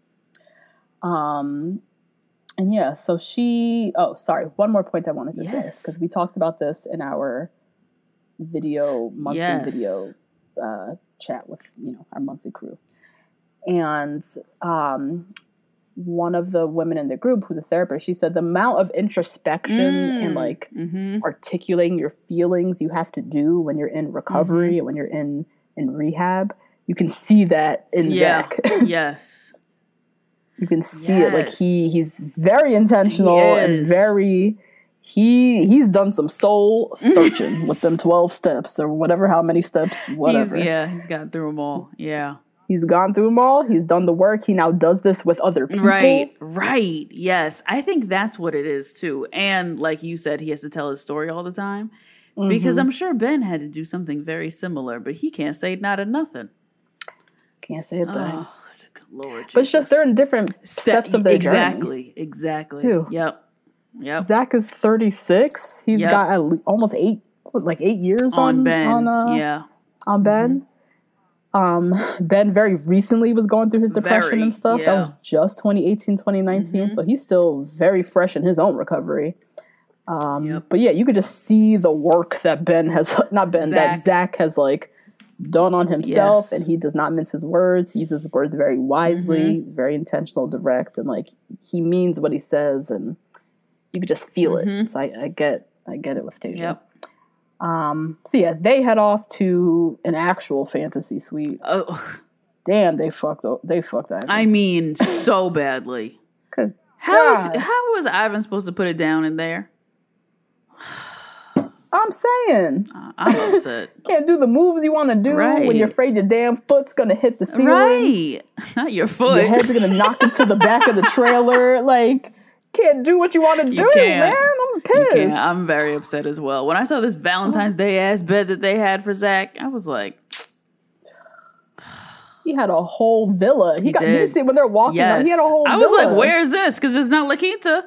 Um, and yeah, so she. Oh, sorry. One more point I wanted to yes. say because we talked about this in our video monthly yes. video uh, chat with you know our monthly crew, and um, one of the women in the group who's a therapist, she said the amount of introspection mm. and like mm-hmm. articulating your feelings you have to do when you're in recovery, mm-hmm. when you're in, in rehab, you can see that in yeah. Zach. Yes. You can see yes. it. Like he, he's very intentional and very, he, he's done some soul searching with them twelve steps or whatever, how many steps, whatever. He's, yeah. He's gotten through them all. Yeah. He's gone through them all. He's done the work. He now does this with other people. Right, right. Yes. I think that's what it is, too. And like you said, he has to tell his story all the time. Mm-hmm. Because I'm sure Ben had to do something very similar, but he can't say not a nothing. Can't say a thing. Oh, Lord Jesus. But it's just they're in different Step, steps of their exactly, journey. Exactly, Too. Yep. Yep. Zach is thirty-six. He's yep. got at least almost eight, like eight years on, on Ben. On, uh, yeah. On Ben. Mm-hmm. Um, Ben very recently was going through his depression very, and stuff. Yeah. That was just twenty eighteen, twenty nineteen. Mm-hmm. So he's still very fresh in his own recovery. Um, yep. But yeah, you could just see the work that Ben has, not Ben, Zach. that Zach has like done on himself. Yes. And he does not mince his words. He uses his words very wisely, mm-hmm. very intentional, direct. And like, he means what he says. And you could just feel mm-hmm. it. So I, I get, I get it with Tasia. Yep. Um, so yeah, they head off to an actual fantasy suite. Oh, damn! They fucked. They fucked Ivan. I mean, so badly. Good. How is, how was Ivan supposed to put it down in there? I'm saying. Uh, I'm upset. Can't do the moves you want to do right. when you're afraid your damn foot's gonna hit the ceiling. Right. Not your foot. Your head's gonna knock into the back of the trailer. Like. Can't do what you want to do, man. I'm pissed. You can't. I'm very upset as well. When I saw this Valentine's Day ass bed that they had for Zach, I was like, he had a whole villa. He, he got. Did. Did you see when they're walking? Yes. Out, he had a whole. I villa. was like, where is this? Because it's not La Quinta.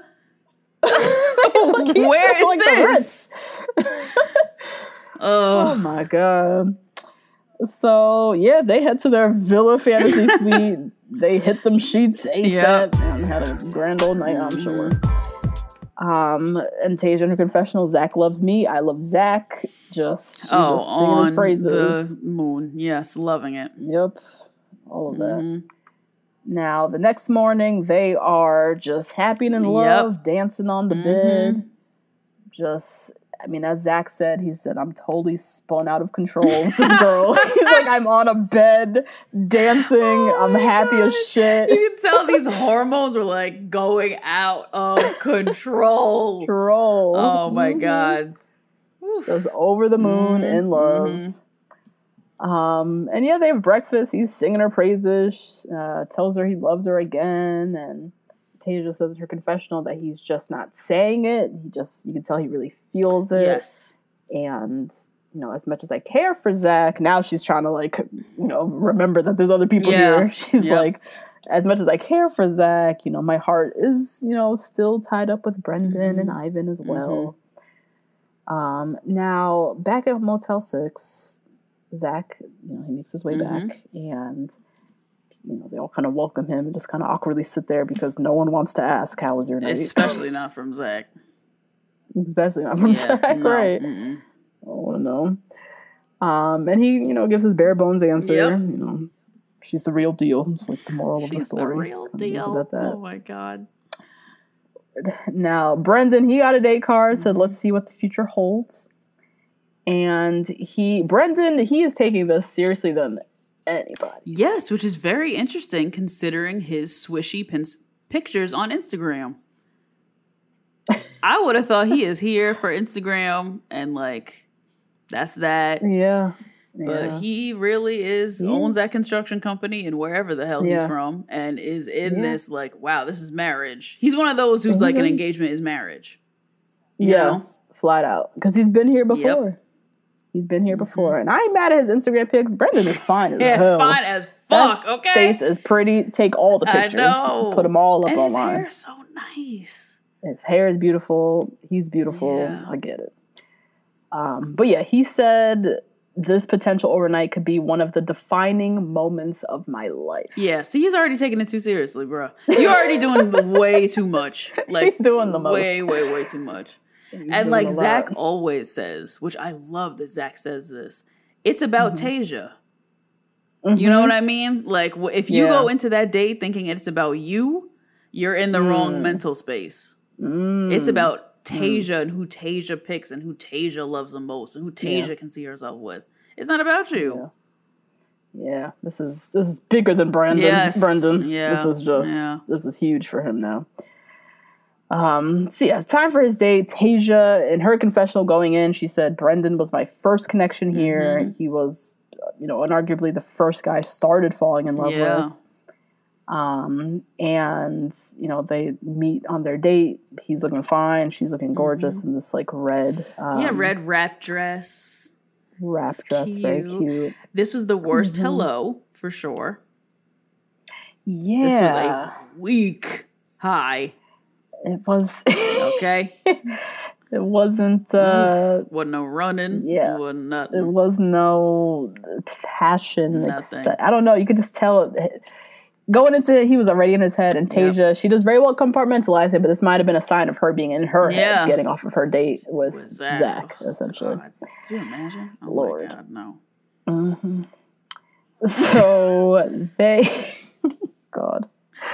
Where is like this? oh my god. So, yeah, they head to their villa fantasy suite. They hit them sheets ASAP yep. and had a grand old night, I'm sure. Um, and Tasia in her confessional, Zach loves me. I love Zach. Just, she's oh, just singing on his praises. The moon. Yes, loving it. Yep. All of that. Mm-hmm. Now, the next morning, they are just happy and in love, yep. dancing on the mm-hmm. bed. Just... I mean, as Zach said, he said, I'm totally spun out of control with this girl. He's like, I'm on a bed dancing. Oh I'm happy God. as shit. You can tell these hormones were like going out of control. Control. Oh my mm-hmm. God. Just over the moon mm-hmm. in love. Mm-hmm. Um, and yeah, they have breakfast. He's singing her praises, uh, tells her he loves her again. And Tasia says in her confessional that he's just not saying it. He just, you can tell he really feels it. Yes. And, you know, as much as I care for Zach, now she's trying to, like, you know, remember that there's other people yeah. here. She's yep. like, as much as I care for Zach, you know, my heart is, you know, still tied up with Brendan mm-hmm. and Ivan as well. Mm-hmm. Um, now, back at Motel six, Zach, you know, he makes his way mm-hmm. back and... You know, they all kind of welcome him and just kind of awkwardly sit there because no one wants to ask, how was your night? Especially not from Zach. Especially not from yeah, Zach, no. right? Mm-mm. I don't want to know. Um, and he, you know, gives his bare bones answer. Yep. You know, she's the real deal. It's like the moral she's of the story. The real deal. Oh my God. Now, Brendan, he got a date card, mm-hmm. said, let's see what the future holds. And he, Brendan, he is taking this seriously than anybody. Yes, which is very interesting considering his swishy pin- pictures on Instagram. I would have thought he is here for Instagram and like that's that. Yeah. But yeah. he really is he owns is. that construction company and wherever the hell yeah. he's from and is in yeah. this like, wow, this is marriage. He's one of those who's mm-hmm. like an engagement is marriage. You yeah. know? Flat out. Because he's been here before. Yep. He's been here before. Mm-hmm. And I ain't mad at his Instagram pics. Brendan is fine as yeah, hell. fine as fuck, that okay? Face is pretty. Take all the pictures. I know. Put them all up and online. His hair is so nice. His hair is beautiful. He's beautiful. Yeah. I get it. Um, but yeah, he said this potential overnight could be one of the defining moments of my life. Yeah, see, he's already taking it too seriously, bro. You're already doing the way too much. Like, he's doing the most. Way, way, way too much. He's and like Zach always says, which I love that Zach says this, it's about mm-hmm. Tasia. Mm-hmm. You know what I mean? Like, if you yeah. go into that date thinking it's about you, you're in the mm. wrong mental space. Mm. It's about Tasia mm. and who Tasia picks and who Tasia loves the most and who Tasia yeah. can see herself with. It's not about you. Yeah, yeah. this is this is bigger than Brandon. Yes. Brendan. Yeah. This is just yeah. this is huge for him now. Um, so yeah, time for his date. Tasia, in her confessional going in, she said, Brendan was my first connection here. Mm-hmm. He was, you know, unarguably the first guy I started falling in love yeah. with. Um, and, you know, they meet on their date. He's looking fine. She's looking gorgeous mm-hmm. in this, like, red. Um, yeah, red wrap dress. Wrap dress, cute. Very cute. This was the worst mm-hmm. hello, for sure. Yeah. This was a weak high. It was. Okay. It wasn't. Uh, wasn't no running. Yeah. Wasn't nothing. It was no passion. Nothing. Except, I don't know. You could just tell. Going into it, he was already in his head. And Tasia, yep. she does very well compartmentalize it, but this might have been a sign of her being in her yeah. head, getting off of her date with, with Zach. Zach, essentially. God. Could you imagine? Oh Lord. My God, no. Mm-hmm. So they. God.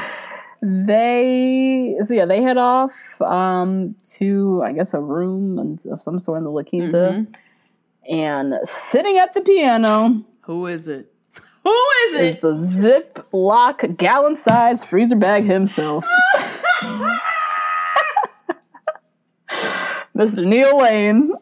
They, so yeah, they head off um, to, I guess, a room of some sort in the La Quinta. Mm-hmm. And sitting at the piano. Who is it? Who is it? Is the Ziploc gallon-sized freezer bag himself. Mister Neil Lane.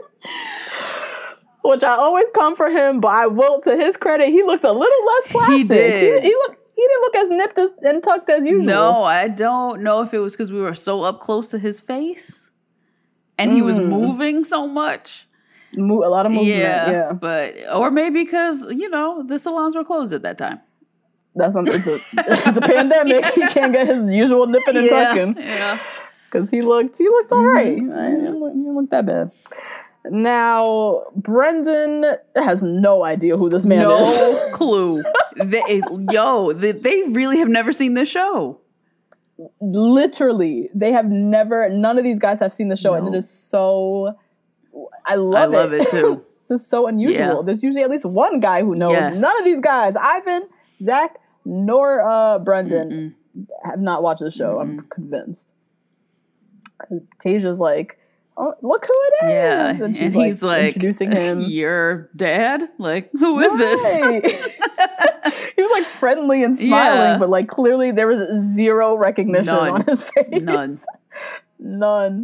Which I always come for him, but I will, to his credit, he looked a little less plastic. He did. He, he looked. He didn't look as nipped as, and tucked as usual. No, I don't know if it was because we were so up close to his face and mm. he was moving so much. Mo- a lot of movement, yeah, yeah. But, or maybe because, you know, the salons were closed at that time. That's something. It's a, it's a pandemic. He can't get his usual nipping and yeah, tucking. Yeah. Because he looked, he looked all right. Mm-hmm. He didn't look that bad. Now, Brendan has no idea who this man no is. No clue. They, yo, they, they really have never seen this show. Literally, they have never, none of these guys have seen the show, no. and it is so, I love it. I love it, too. This is so unusual. Yeah. There's usually at least one guy who knows. Yes. None of these guys, Ivan, Zach, nor uh, Brendan, Mm-mm. have not watched the show. Mm-mm. I'm convinced. Tasia's like, oh, look who it is. Yeah, and, she's and like, he's like, introducing him. Your dad? Like, who is right. this? He was like friendly and smiling, yeah. but like clearly there was zero recognition None. on his face. None. None.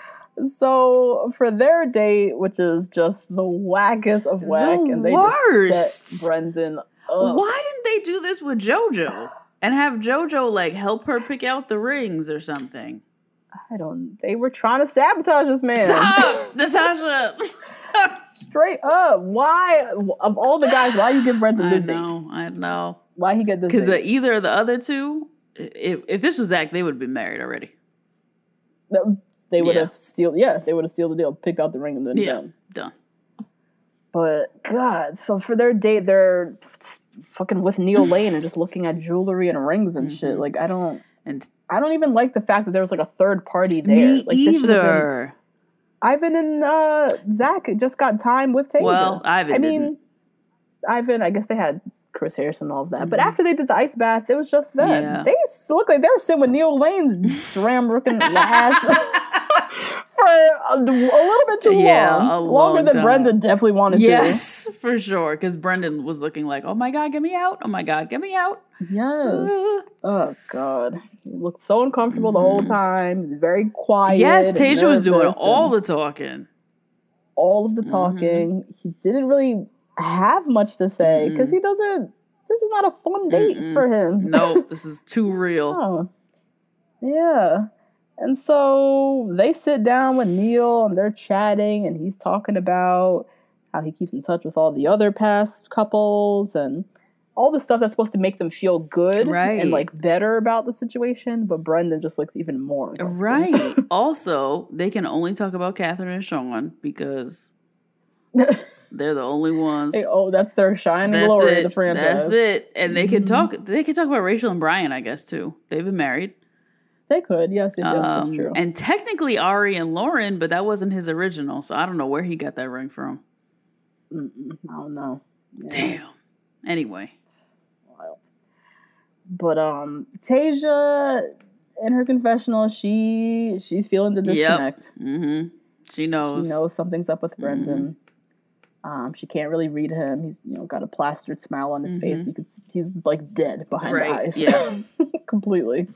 So for their date, which is just the wackest of whack, the and they worst. just set Brendan up. Why didn't they do this with JoJo and have JoJo like help her pick out the rings or something? I don't. They were trying to sabotage this man. Stop, Natasha. Straight up. Why, of all the guys, why you give Brendan this? I know. I know. Why he get this? Because either of the other two, if if this was Zach, they would have been married already. They would Yeah. have sealed. Yeah, they would have sealed the deal, picked out the ring, and then Yeah, done. done. But God, so for their date, they're fucking with Neil Lane and just looking at jewelry and rings and shit. Like I don't. And I don't even like the fact that there was like a third party there. me like, this should've been- either. Ivan and uh, Zach just got time with Tasia. Well, Ivan I mean, didn't. Ivan, I guess they had Chris Harrison and all of that. Mm-hmm. But after they did the ice bath, it was just them. Yeah. They looked like they were sitting with Neil Lane's ram-rooking ass for a, a little bit too Yeah, long. a Longer long than time. Brendan definitely wanted Yes, for sure. Because Brendan was looking like, oh my God, get me out. Oh my God, get me out. to. Yes. Oh, God. He looked so uncomfortable the whole time. He was very quiet. Yes, and Tasia was doing nervous all and the talking. all of the talking. Mm-hmm. He didn't really have much to say because he doesn't. This is not a fun date Mm-mm. for him. No, this is too real. Oh. Yeah. And so they sit down with Neil and they're chatting and he's talking about how he keeps in touch with all the other past couples and all the stuff that's supposed to make them feel good Right. and like better about the situation. But Brendan just looks even more uncomfortable. Right. Also, they can only talk about Catherine and Sean because they're the only ones. Hey, oh, that's their shining That's glory it. of the franchise. That's it. And they Mm-hmm. can talk. They can talk about Rachel and Brian, I guess, too. They've been married. They could, yes, yes, yes, Um, that's true. and technically Ari and Lauren, but that wasn't his original, so I don't know where he got that ring from. Mm-mm, I don't know. Yeah. Damn. Anyway. Wild. But um, Tasia, in her confessional, she she's feeling the disconnect. Yep. Mm-hmm. She knows. She knows something's up with Brendan. Mm-hmm. Um, she can't really read him. He's you know got a plastered smile on his mm-hmm. face. We could he's like dead behind right. the eyes. Yeah. Completely.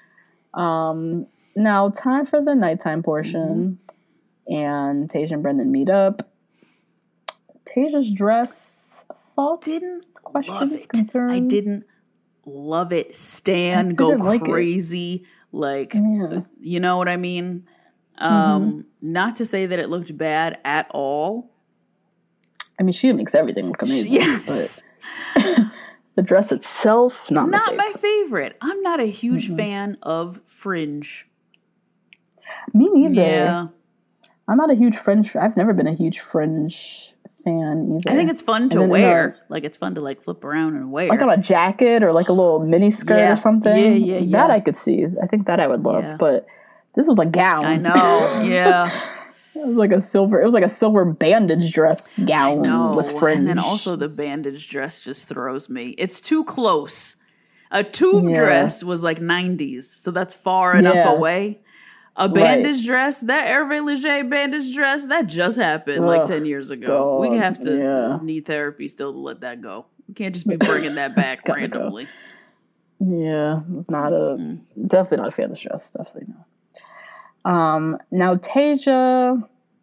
Um, now time for the nighttime portion, mm-hmm. and Tasia and Brendan meet up. Tasia's dress thoughts, didn't questions, love it. concerns. I didn't love it. Stan go like crazy, like Yeah. you know what I mean. Um, Mm-hmm. Not to say that it looked bad at all. I mean, she makes everything look amazing. Yes. But the dress itself, not, Not my my favorite. I'm not a huge mm-hmm. fan of Fringe. Me neither. Yeah. I'm not a huge Fringe. I've never been a huge Fringe fan either. I think it's fun to wear. A, like it's fun to like flip around and wear. Like on a jacket or like a little mini skirt yeah. or something. Yeah, yeah, yeah. That I could see. I think that I would love. Yeah. But this was a gown. I know. Yeah. It was like a silver. It was like a silver bandage dress gown no. with fringe. And then also the bandage dress just throws me. It's too close. A tube Yeah. dress was like nineties, so that's far enough Yeah. away. A bandage Right. dress, that Hervé Leger bandage dress, that just happened Ugh, like ten years ago. God, we have to, yeah. to need therapy still to let that go. We can't just be bringing that back gotta randomly. Yeah, it's not a definitely not a fan of the dress. Definitely not. Um, now Tasia,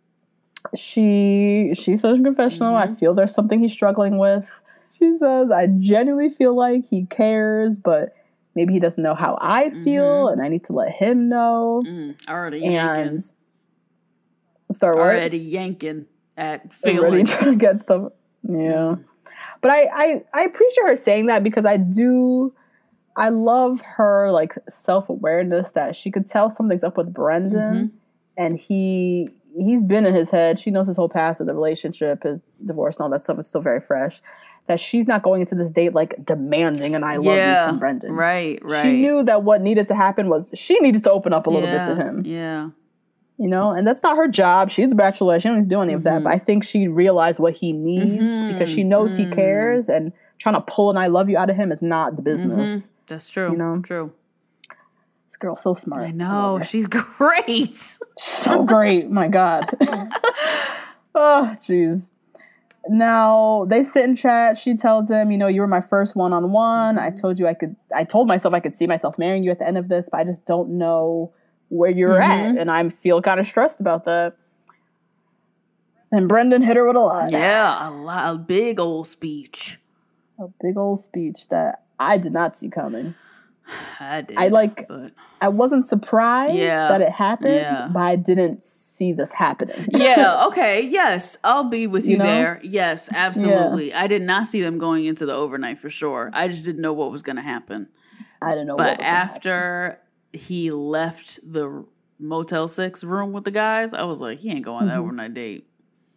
she she says in confessional, Mm-hmm. I feel there's something he's struggling with. She says, I genuinely feel like he cares, but maybe he doesn't know how I feel, and I need to let him know. Mm, already And yanking. start what? Already yanking at Ready feelings. to get stuff. Yeah. But I, I, I appreciate her saying that because I do, I love her like self-awareness that she could tell something's up with Brendan Mm-hmm. and he he's been in his head. She knows his whole past of the relationship, his divorce and all that stuff is still very fresh. That she's not going into this date like demanding an I love yeah, you from Brendan. Right, right. She knew that what needed to happen was she needed to open up a little yeah, bit to him. Yeah. You know, and that's not her job. She's the bachelorette. She don't need to do any mm-hmm. of that. But I think she realized what he needs mm-hmm. because she knows mm-hmm. he cares, and trying to pull an I love you out of him is not the business. Mm-hmm. That's true. You know? True. This girl's so smart. I know. I She's great. So great. My God. Oh, jeez. Now they sit and chat. She tells him, you know, you were my first one-on-one. I told you I could, I told myself I could see myself marrying you at the end of this, but I just don't know where you're mm-hmm. at. And I feel kind of stressed about that. And Brendan hit her with a lie. Yeah, a, lot, a big old speech. A big old speech that I did not see coming. I did. I like, but... I wasn't surprised yeah. that it happened, yeah. but I didn't see this happening. Yeah, okay, yes, I'll be with you, you know? there. Yes, absolutely. Yeah. I did not see them going into the overnight for sure. I just didn't know what was going to happen. I didn't know but what was after he left the Motel six room with the guys, I was like, he ain't going on that mm-hmm. overnight date.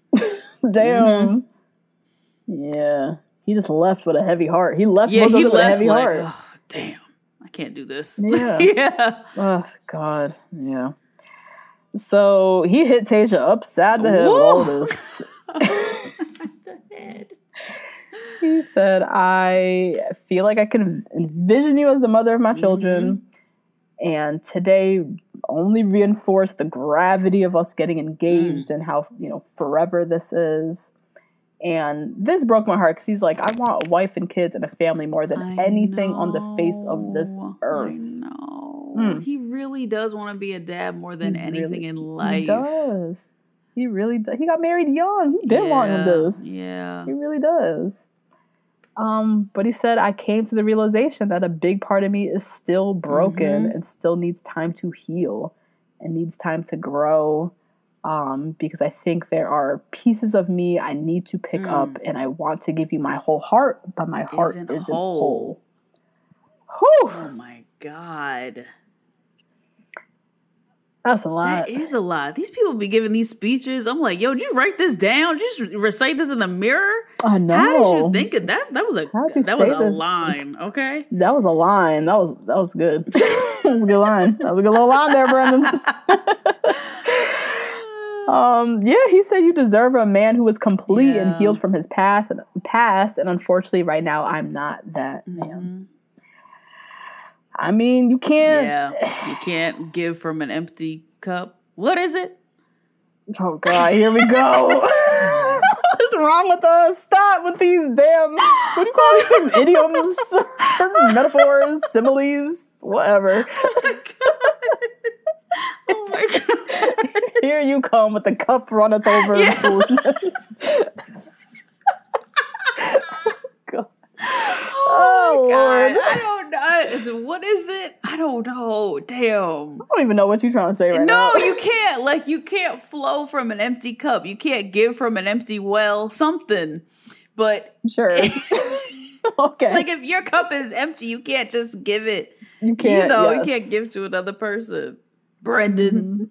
Damn. Mm-hmm. Yeah. He just left with a heavy heart. He left yeah, he with left a heavy like, heart. Oh, damn. I can't do this. Yeah. yeah. Oh, God. Yeah. So he hit Tayshia upside the head with all this. Upside the head. He said, I feel like I can envision you as the mother of my children. Mm-hmm. And today only reinforced the gravity of us getting engaged mm. and how, you know, forever this is. And this broke my heart because he's like, I want a wife and kids and a family more than I anything know. on the face of this earth. I know. Mm. He really does want to be a dad more than he anything really, in life. He does. He really does. He got married young. He's been yeah, wanting this. Yeah. He really does. Um, but he said, I came to the realization that a big part of me is still broken mm-hmm. and still needs time to heal and needs time to grow. Um, because I think there are pieces of me I need to pick mm. up, and I want to give you my whole heart, but my heart isn't, isn't whole. whole. Oh my God. That's a lot. That is a lot. These people be giving these speeches. I'm like, yo, did you write this down? Did you just recite this in the mirror? I know. How did you think of that? That was a that was a this? line, okay? That was a line. That was that was good. That was a good line. That was a good little line there, Brendan. Um, yeah, he said you deserve a man who is complete yeah. and healed from his past and past, and unfortunately, right now, I'm not that mm-hmm. man. I mean, you can't. Yeah, you can't give from an empty cup. What is it? Oh God, here we go. What's wrong with us? Stop with these damn. What do you call these things? Idioms, metaphors, similes, whatever. Oh my God. Oh my God. Here you come with the cup runneth over. Yeah. God. Oh, oh God. Lord. I don't know. What is it? I don't know. Damn. I don't even know what you're trying to say right no, now. No, you can't. Like, you can't flow from an empty cup. You can't give from an empty well. Something. But. Sure. Okay. Like, if your cup is empty, you can't just give it. You can't. You know, yes. you can't give to another person. Brendan.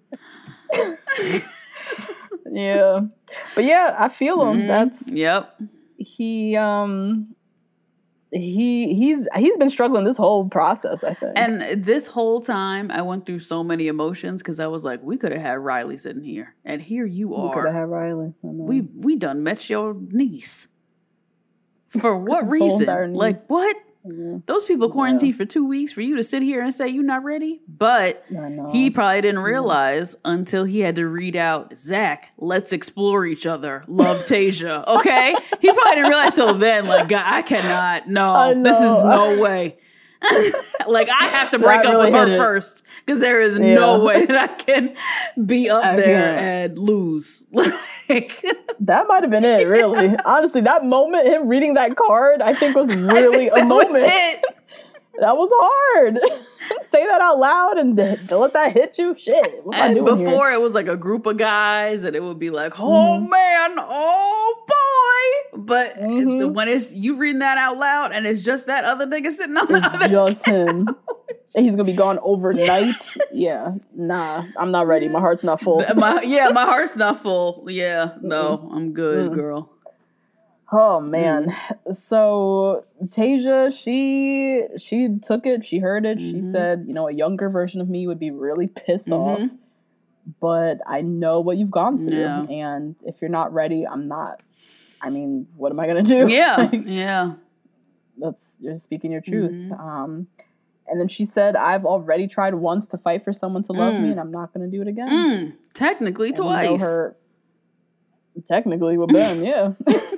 Yeah. But yeah, I feel him. Mm-hmm. That's yep. He um he he's he's been struggling this whole process, I think. And this whole time I went through so many emotions because I was like, we could have had Riley sitting here. And here you are. We could have had Riley. We we done met your niece. For what reason? Like what? Yeah. Those people quarantined yeah. for two weeks for you to sit here and say you're not ready. But he probably didn't realize yeah. until he had to read out, Zach, let's explore each other. Love Tayshia. Okay? He probably didn't realize till then, like, God, I cannot. No, this is no way. Like, I have to break up really with her it. first because there is yeah. no way that I can be up I there can't. and lose. Like, that might have been it, really. Honestly, that moment, him reading that card, I think was really think a moment. Was it. That was hard. Say that out loud and let that hit you. Shit. What and am I doing before here? It was like a group of guys, and it would be like, "Oh mm-hmm. man, oh boy!" But mm-hmm. when it's you reading that out loud, and it's just that other nigga sitting on the it's other, just him. he's gonna be gone overnight. Yeah, nah, I'm not ready. My heart's not full. my, yeah, my heart's not full. Yeah, no, mm-hmm. I'm good, mm. girl. Oh man. Mm. So Tasia, she she took it, she heard it, mm-hmm. she said, you know, a younger version of me would be really pissed mm-hmm. off. But I know what you've gone through. Yeah. And if you're not ready, I'm not. I mean, what am I gonna do? Yeah. like, yeah. That's you're speaking your truth. Mm-hmm. Um and then she said, I've already tried once to fight for someone to love mm. me, and I'm not gonna do it again. Mm. Technically and twice. We know her technically with Ben, yeah.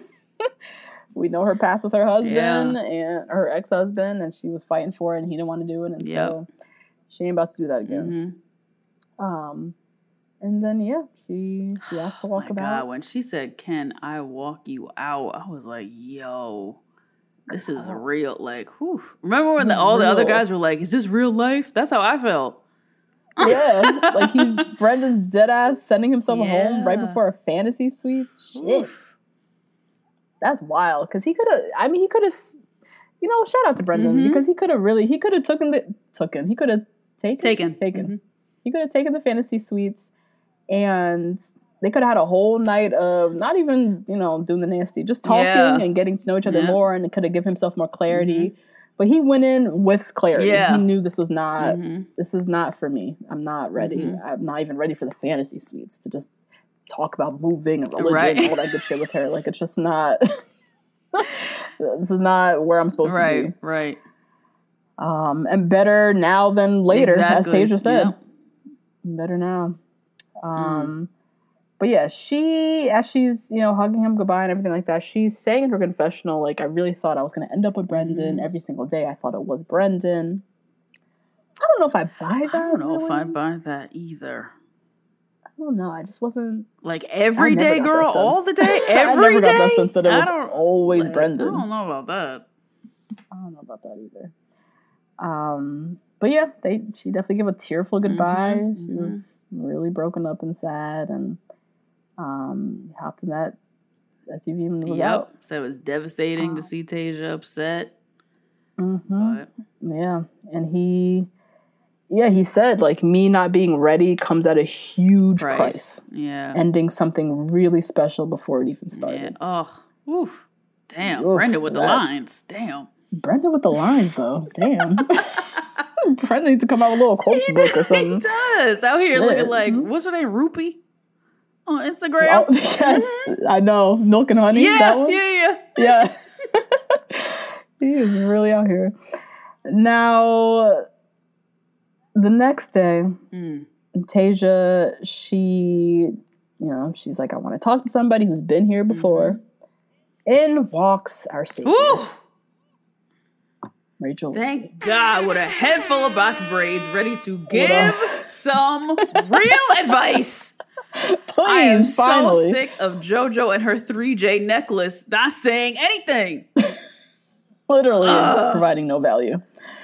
We know her past with her husband yeah. and her ex-husband, and she was fighting for it, and he didn't want to do it, and yep. so she ain't about to do that again. Mm-hmm. Um, and then yeah, she she asked to walk oh my about. God, when she said, "Can I walk you out?" I was like, "Yo, this is oh. real." Like, whew. Remember when the, all real. the other guys were like, "Is this real life?" That's how I felt. Yeah, like he's Brendan's dead ass sending himself yeah. home right before a fantasy suite. Shit. Oof. That's wild, because he could have, I mean, he could have, you know, shout out to Brendan, mm-hmm. because he could have really, he could have taken the, taken, he could have taken, taken, taken. Mm-hmm. He could have taken the fantasy suites, and they could have had a whole night of not even, you know, doing the nasty, just talking yeah. and getting to know each other yeah. more, and it could have given himself more clarity. Mm-hmm. But he went in with clarity. Yeah. He knew this was not, mm-hmm. this is not for me. I'm not ready. Mm-hmm. I'm not even ready for the fantasy suites to just talk about moving and religion right. and all that good shit with her. Like, it's just not, this is not where I'm supposed right, to be. Right, right. Um, and better now than later, exactly. as Tasia said. Yeah. Better now. Um, mm. But yeah, she, as she's, you know, hugging him goodbye and everything like that, she's saying in her confessional, like, I really thought I was going to end up with Brendan mm. every single day. I thought it was Brendan. I don't know if I buy that. I don't know really. if I buy that either. I don't know. I just wasn't like every day, girl, all the day, every I never day. got that sense that it I was don't, always like, Brendan. I don't know about that. I don't know about that either. Um, but yeah, they she definitely gave a tearful goodbye. Mm-hmm, she mm-hmm. was really broken up and sad, and um, hopped in that S U V and was yep. out. So it was devastating uh, to see Tasia upset. Mm-hmm. But. Yeah, and he. Yeah, he said, like, me not being ready comes at a huge price. price. Yeah. Ending something really special before it even started. Yeah. Oh, oof. Damn. Oof, Brendan with that. the lines. Damn. Brendan with the lines, though. Damn. Brendan needs to come out with a little quotes he book or something. He does. Out here Shit. looking like, mm-hmm. what's her name? Rupee? On Instagram? Oh, yes. Mm-hmm. I know. Milk and Honey. Yeah, that one? yeah, yeah. Yeah. He is really out here. Now... The next day, mm. Tasia, she, you know, she's like, I want to talk to somebody who's been here before. Mm-hmm. In walks our savior. Ooh. Rachel. Thank God, with a head full of box braids, ready to give some real advice. Please, I am finally. so sick of JoJo and her three J necklace not saying anything. Literally uh. providing no value.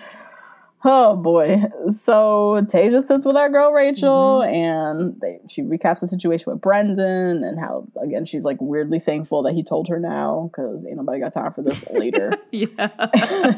Oh boy. So Tasia sits with our girl Rachel, mm-hmm. and they, she recaps the situation with Brendan and how, again, she's like weirdly thankful that he told her now because ain't nobody got time for this later. Yeah.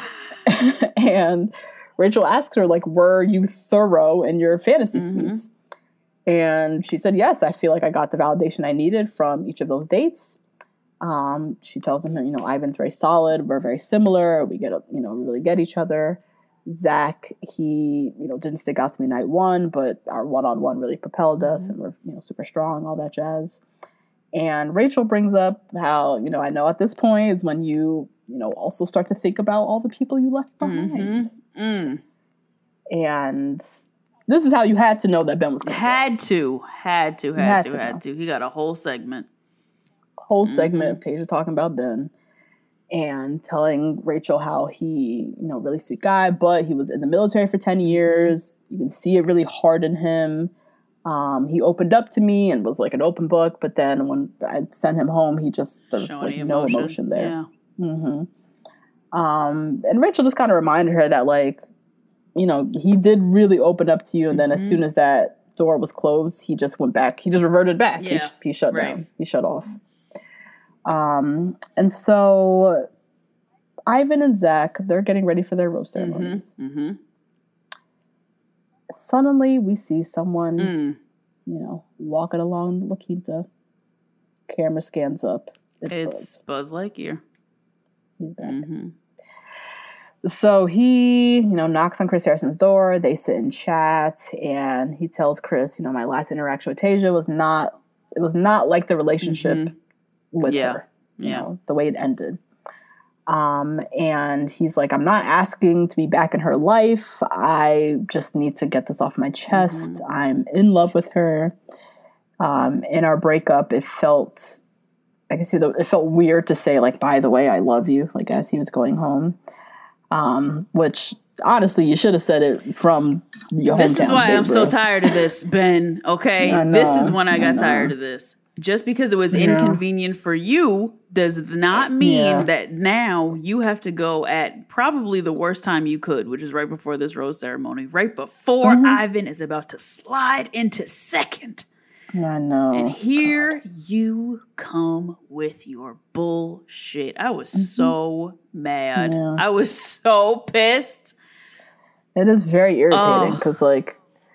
And Rachel asks her, like, were you thorough in your fantasy mm-hmm. suites? And she said, yes, I feel like I got the validation I needed from each of those dates. Um, she tells him, you know, Ivan's very solid. We're very similar. We get, you know, we really get each other. Zach, he, you know, didn't stick out to me night one, but our one-on-one really propelled us, mm-hmm. and we're, you know, super strong, all that jazz. And Rachel brings up how, you know, I know at this point is when you, you know, also start to think about all the people you left behind. Mm-hmm. Mm. And this is how you had to know that Ben was going had to, had to, had, had to, to had to. He got a whole segment. Whole segment mm-hmm. of Tasia talking about Ben. And telling Rachel how he, you know, really sweet guy, but he was in the military for ten years. You can see it really hard in him. Um, he opened up to me and was like an open book, but then when I sent him home, he just, there was like no emotion there. Yeah. Mm-hmm. Um, and Rachel just kind of reminded her that, like, you know, he did really open up to you, and then mm-hmm. as soon as that door was closed, he just went back. He just reverted back. Yeah. He, sh- he shut right. down. He shut off. Um, and so Ivan and Zach, they're getting ready for their rose ceremonies. Mm-hmm. Mm-hmm. suddenly we see someone, Mm. you know, walking along the La Quinta. Camera scans up. It's, It's Buzz. Buzz Lightyear. He's back. Mm-hmm. So he, you know, knocks on Chris Harrison's door. They sit and chat, and he tells Chris, you know, my last interaction with Tasia was not, it was not like the relationship Mhm. with Yeah. her, you Yeah. know, the way it ended. Um, and he's like, I'm not asking to be back in her life. I just need to get this off my chest. Mm-hmm. I'm in love with her. Um, in our breakup, it felt, I can see the, it felt weird to say, like, by the way, I love you, like, as he was going home. Um, which honestly, you should have said it from your hometown. This is why state, I'm so bro. tired of this, Ben. Okay, I this know, is when I I got know. tired of this. Just because it was Yeah. inconvenient for you does not mean Yeah. that now you have to go at probably the worst time you could, which is right before this rose ceremony, right before Mhm. Ivan is about to slide into second. I know. And here you come with your bullshit. I was Mm-hmm. so mad. Yeah. I was so pissed. It is very irritating Ugh. because, like,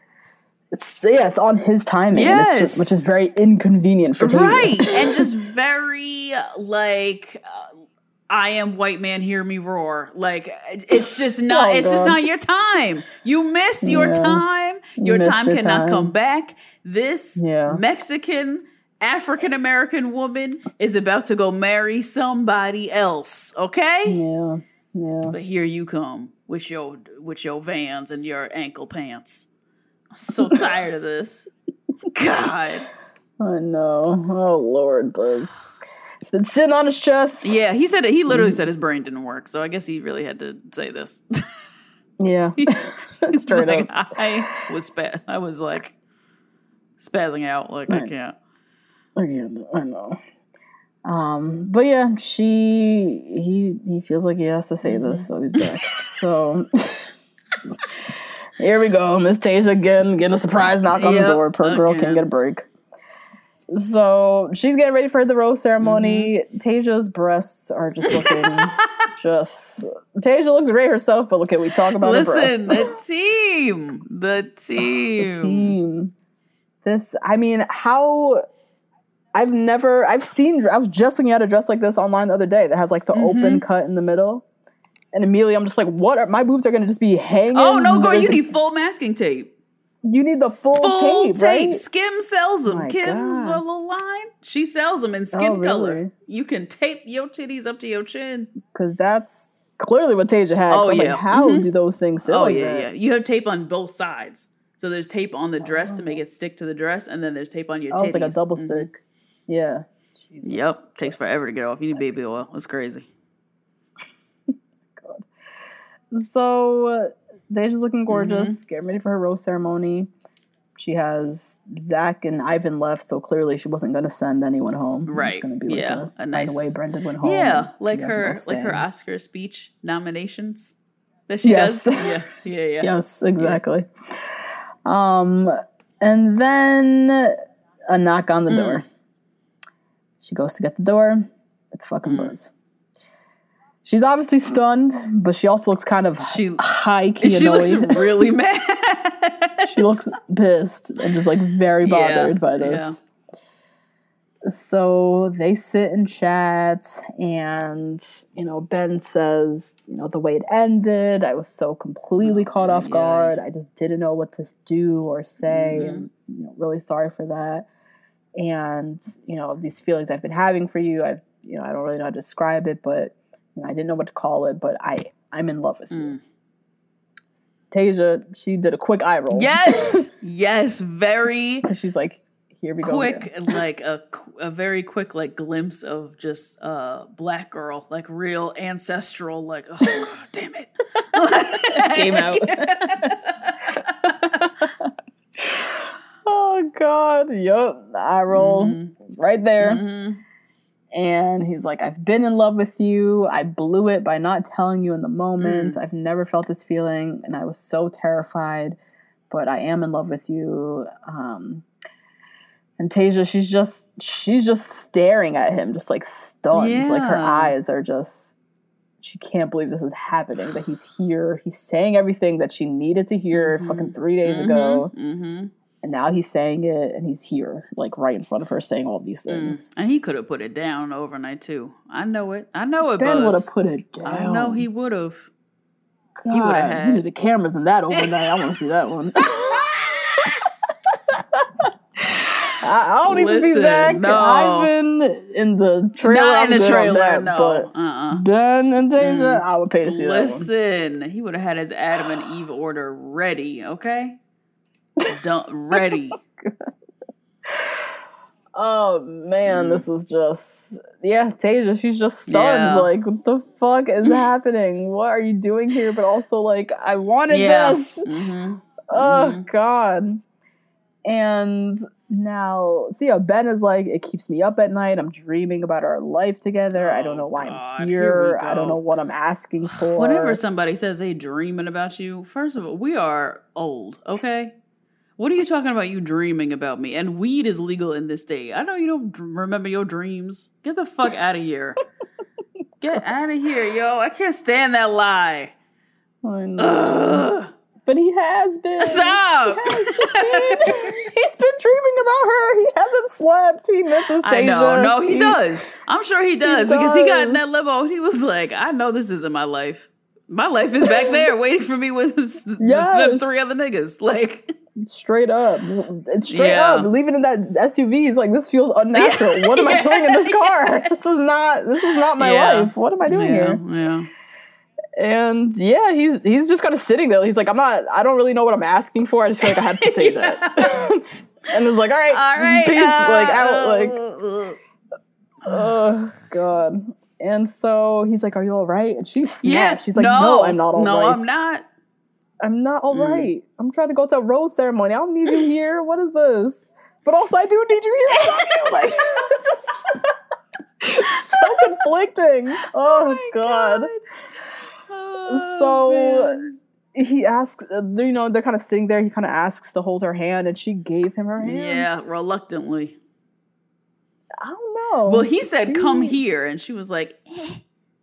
it's yeah, it's on his timing, and it's Yes. just, which is very inconvenient for Tasia. Right. And just very like uh, I am white man, hear me roar. Like it's just not Oh, it's just God. not your time. You miss your Yeah. time. You Your missed time your cannot time. come back. This Yeah. Mexican African American woman is about to go marry somebody else, okay? Yeah, yeah. But here you come with your with your Vans and your ankle pants. I'm so tired of this. God. I know. Oh Lord, Buzz. It's been sitting on his chest. Yeah, he said it. He literally said his brain didn't work, so I guess he really had to say this. Yeah, He's straight like, up. I was spa- I was like spazzing out, like I Right. can't. Again, I know. Um, but yeah, she he he feels like he has to say Mm-hmm. this, so he's back. So here we go, Miss Tasia again getting a surprise knock on Yep, the door. Poor girl again. can't get a break. So she's getting ready for the rose ceremony. Mm-hmm. Tasia's breasts are just looking just. Tasia looks great herself, but look at we talk about Listen, her breasts. the team, the team. team. This, I mean, how I've never, I've seen, I was just looking at a dress like this online the other day that has like the Mm-hmm. open cut in the middle. And immediately I'm just like, what? Are, my boobs are going to just be hanging. Oh no, girl, you Like, need full masking tape. You need the full, Full tape, tape. right? Skim sells them. My Kim's God. a little line. She sells them in skin Oh, color. really? You can tape your titties up to your chin. Because that's clearly what Tasia had. Oh, So I'm yeah. like, how Mhm. do those things sit Oh like yeah, that? yeah. You have tape on both sides. So there's tape on the dress to make it stick to the dress, and then there's tape on your Oh, titties. it's like a double Mhm. stick. Yeah. Jesus. Yep. Takes forever to get off. You need baby oil. It's crazy. So uh, Deja's looking gorgeous, Mm-hmm. getting ready for her rose ceremony. She has Zach and Ivan left, so clearly she wasn't going to send anyone home. It was Right. going to be like Yeah. a, A by nice- the way, Brendan went home. Yeah, and like you guys are her, both like her staying. Oscar speech nominations that she Yes. does. Yeah, yeah, yeah. Yes, exactly. Um, and then a knock on the Mm. door. She goes to get the door. It's fucking Mm. Buzz. She's obviously stunned, but she also looks kind of She- high key She annoyed. looks really mad. She looks pissed and just like very bothered Yeah, by this. So they sit and chat, and you know, Ben says, you know, the way it ended, I was so completely caught off yeah. guard. I just didn't know what to do or say, Mhm. and you know, really sorry for that. And you know, these feelings I've been having for you, I've you know, I don't really know how to describe it, but you know, I didn't know what to call it, but I I'm in love with you. Mm. Tasia, she did a quick eye roll. Yes, yes, very She's like, here we go. quick, again. like a a very quick like glimpse of just uh black girl, like real ancestral, like oh god damn it, Came out. Oh God. Yup. Eye roll. Right there. Mhm. And he's like, I've been in love with you. I blew it by not telling you in the moment. I've never felt this feeling, and I was so terrified. But I am in love with you. Um, and Tasia, she's just she's just staring at him, just like stunned. Like her Yeah. eyes are just she can't believe this is happening, that he's here. He's saying everything that she needed to hear mm-hmm. fucking three days mm-hmm. ago. Mm-hmm. And now he's saying it, and he's here, like right in front of her, saying all these things. Mm. And he could have put it down overnight too. I know it. I know it. Ben would have put it down. I know he would have. He would have had. We need the cameras in that overnight. I want to see that one. I, I don't need Listen, to see Zach. No. I've been in the trailer. Not in the trailer, that, no. But uh-uh. Ben and Tasia, mm. I would pay to see Listen, that one. Listen, he would have had his Adam and Eve order ready. Okay. Don't ready. Oh man, mm. this is just yeah, Tasia, she's just stunned. Yeah. Like, what the fuck is happening? What are you doing here? But also, like, I wanted yeah. this. Mm-hmm. Oh mm-hmm. God. And now, see, so yeah, Ben is like, it keeps me up at night. I'm dreaming about our life together. Oh, I don't know why God. I'm here. here I don't know what I'm asking for. Whenever somebody says they dreaming about you, first of all, we are old, okay? What are you talking about, you dreaming about me? And weed is legal in this state. I know you don't remember your dreams. Get the fuck out of here. Get out of here, yo. I can't stand that lie. I know. Ugh. But he has been. Stop! He has been, he's been dreaming about her. He hasn't slept. He misses Tasia. I know. No, he, he does. I'm sure he does, he because does. he got in that limo and he was like, I know this isn't my life. My life is back there waiting for me with yes. them three other niggas. Like... Straight up. It's straight yeah. up. Leaving in that S U V is like, this feels unnatural. Yeah. What am I yes. doing in this car? This is not this is not my yeah. life. What am I doing yeah. here? Yeah. And yeah, he's he's just kind of sitting there. He's like, I'm not I don't really know what I'm asking for. I just feel like I have to say yeah. that. And it's like, all right, all right, peace. uh, like out like oh God. And so he's like, are you all right? And she snaps. Yeah. She's like, no, no, I'm not all no, right. No, I'm not. I'm not all mm. right. I'm trying to go to a rose ceremony. I don't need you here. What is this? But also, I do need you here. I love you. Like, it's just so conflicting. Oh, oh God. God. Oh, so man. He asks, uh, you know, they're kind of sitting there. He kind of asks to hold her hand, and she gave him her hand. Yeah, reluctantly. I don't know. Well, he said, she... come here. And she was like, eh.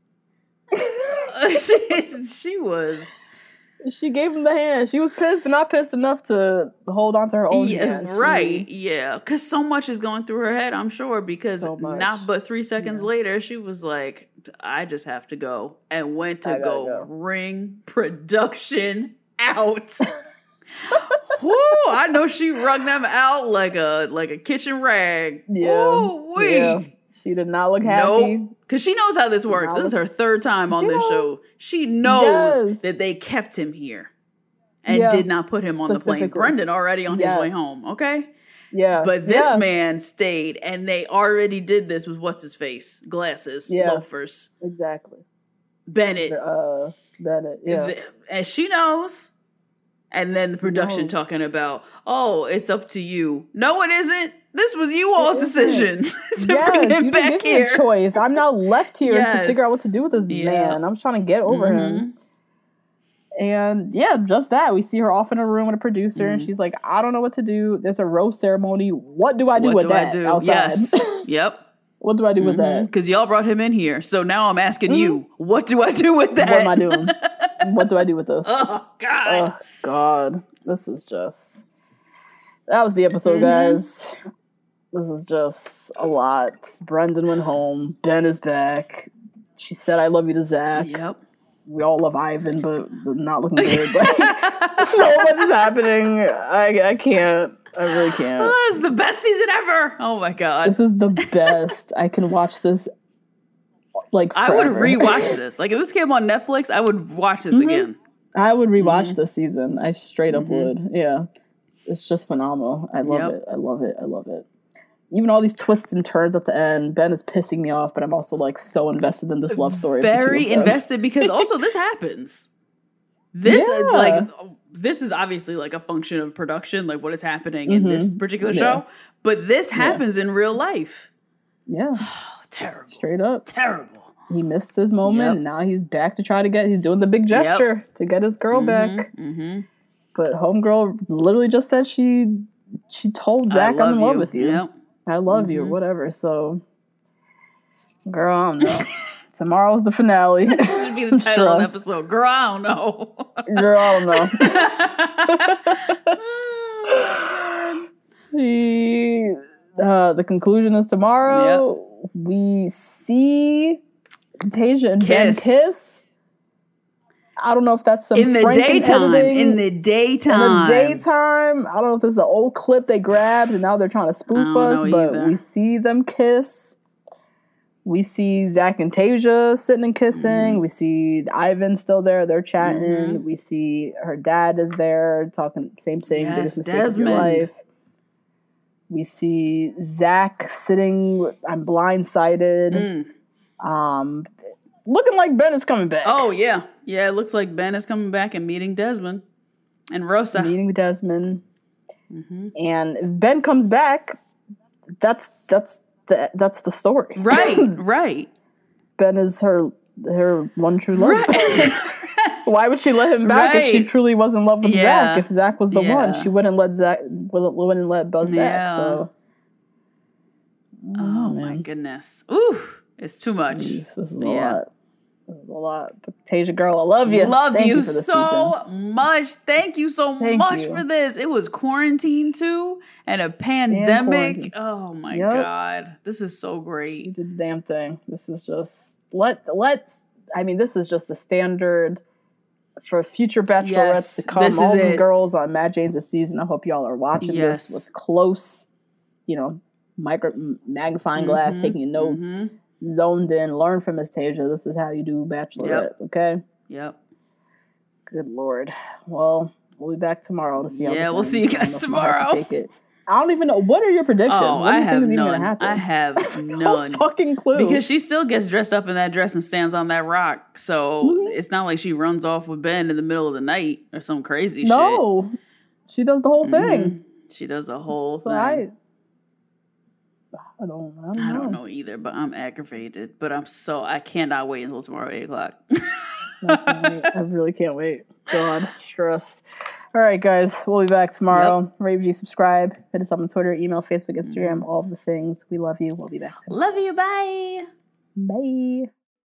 she, she was... She gave him the hand. She was pissed, but not pissed enough to hold on to her own yeah, hand. Right, she, yeah. Because so much is going through her head, I'm sure, because so not but three seconds yeah. later, she was like, I just have to go. And went to go, go ring production out. Woo, I know she wrung them out like a like a kitchen rag. Yeah. Ooh-wee. Yeah. She did not look happy. Nope. Because she knows how this works. This is her third time on this show. She knows yes. that they kept him here and yeah. did not put him on the plane. Brendan already on yes. his way home, okay? Yeah. But this yeah. man stayed, and they already did this with what's-his-face? Glasses, yeah. loafers. Exactly. Bennett. Uh, Bennett, yeah. And she knows. And then the production talking about, oh, it's up to you. No, it isn't. This was you all's decision to yes, bring him you back give here. Me a choice. I'm now left here yes. to figure out what to do with this yeah. man. I'm trying to get over mm-hmm. him. And yeah, just that. We see her off in a room with a producer, mm-hmm. and she's like, I don't know what to do. There's a roast ceremony. What do I do what with do that I do? outside? Yes. Yep. What do I do mm-hmm. with that? Because y'all brought him in here. So now I'm asking mm-hmm. you, what do I do with that? What am I doing? What do I do with this? Oh, God. Oh, God. This is just... That was the episode, mm-hmm. guys. This is just a lot. Brendan went home. Ben is back. She said, I love you to Zach. Yep. We all love Ivan, but not looking good. Like, so much is happening. I, I can't. I really can't. Oh, this is the best season ever. Oh, my God. This is the best. I can watch this like forever. I would rewatch this. Like, if this came on Netflix, I would watch this mm-hmm. again. I would rewatch mm-hmm. this season. I straight up mm-hmm. would. Yeah. It's just phenomenal. I love yep. it. I love it. I love it. Even all these twists and turns at the end. Ben is pissing me off, but I'm also like so invested in this love story. Very invested because also this happens. This yeah. like this is obviously like a function of production, like what is happening mm-hmm. in this particular show. Yeah. But this happens yeah. in real life. Yeah. Oh, terrible. Straight up. Terrible. He missed his moment yep. and now he's back to try to get he's doing the big gesture yep. to get his girl mm-hmm. back. Mm-hmm. But homegirl literally just said she she told Zach I'm in love you. with you. Yep. I love mm-hmm. you, whatever. So, girl, I don't know. Tomorrow's the finale. should be the title of the Trust. episode. Girl, I don't know. Girl, I don't know. She, uh, the conclusion is tomorrow. Yep. We see Tasia and Kiss. Ben kiss. I don't know if that's some in the Franken daytime. editing. In the daytime. In the daytime. I don't know if this is an old clip they grabbed and now they're trying to spoof us, but either. we see them kiss. We see Zach and Tasia sitting and kissing. Mm-hmm. We see Ivan still there. They're chatting. Mm-hmm. We see her dad is there talking same thing. Yes, biggest mistake of your Desmond. life. We see Zach sitting. I'm blindsided. Mm. Um, looking like Ben is coming back. Oh yeah, yeah. It looks like Ben is coming back and meeting Desmond and Rosa. Meeting Desmond. Mm-hmm. And if Ben comes back, that's that's the that's the story. Right, right. Ben is her her one true love. Right. Why would she let him back right. if she truly was in love with yeah. Zach? If Zach was the yeah. one, she wouldn't let Zach wouldn't, wouldn't let Buzz yeah. back. So, oh, oh my goodness, ooh, it's too much. Jeez, this is a yeah. lot. This is a lot. But Tasia, girl, I love you. Love Thank you, you for this so season. much. Thank you so Thank much you. for this. It was quarantine too, and a pandemic. quarantine. Oh my Yep. god, this is so You great. did the damn thing. This is just let let's. I mean, this is just the standard for future bachelorettes Yes, to come. this All is the it. girls on Matt James' season. I hope y'all are watching Yes. this with close, you know, micro magnifying glass, Mhm, taking notes, mhm. zoned in. Learn from Miss Tasia. This is how you do bachelorette. Yep. Okay. Yep. Good Lord. Well, we'll be back tomorrow to see how. Yeah, this we'll see you ends. I guys don't know if my heart can tomorrow. take it. I don't even know. What are your predictions? Oh, what do I you have think is even none. gonna happen? I have no none. fucking clue. Because she still gets dressed up in that dress and stands on that rock. So Mhm. it's not like she runs off with Ben in the middle of the night or some crazy no, she does the whole shit. thing. Mhm. She does the whole So thing. I, I don't, I don't know. I don't know either, but I'm aggravated. But I'm so, I cannot wait until tomorrow at eight o'clock. I can't wait. I really can't wait. God, stress. All right, guys, we'll be back tomorrow. Yep. Rate, review, subscribe. Hit us up on Twitter, email, Facebook, Instagram, all of the things. We love you. We'll be back tomorrow. Love you. Bye. Bye.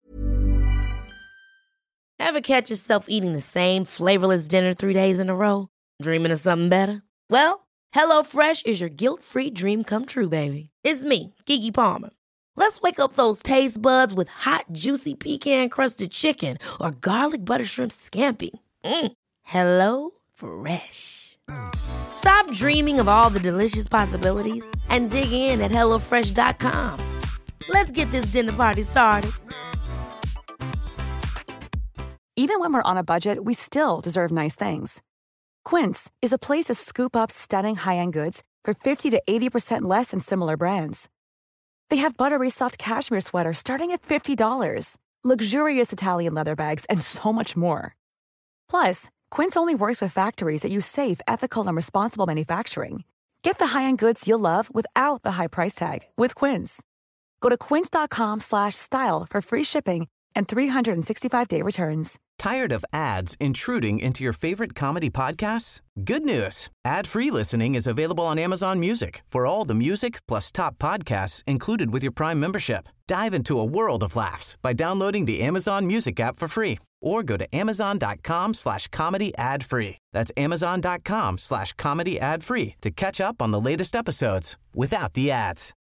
Ever catch yourself eating the same flavorless dinner three days in a row? Dreaming of something better? Well, HelloFresh is your guilt-free dream come true, baby. It's me, Keke Palmer. Let's wake up those taste buds with hot, juicy pecan-crusted chicken or garlic butter shrimp scampi. Mm. Hello Fresh. Stop dreaming of all the delicious possibilities and dig in at hello fresh dot com. Let's get this dinner party started. Even when we're on a budget, we still deserve nice things. Quince is a place to scoop up stunning high-end goods for fifty to eighty percent less than similar brands. They have buttery soft cashmere sweaters starting at fifty dollars, luxurious Italian leather bags, and so much more. Plus, Quince only works with factories that use safe, ethical, and responsible manufacturing. Get the high-end goods you'll love without the high price tag with Quince. Go to quince.com slash style for free shipping and three sixty-five day returns. Tired of ads intruding into your favorite comedy podcasts? Good news. Ad-free listening is available on Amazon Music for all the music plus top podcasts included with your Prime membership. Dive into a world of laughs by downloading the Amazon Music app for free or go to amazon.com slash comedy ad free. That's amazon.com slash comedy ad free to catch up on the latest episodes without the ads.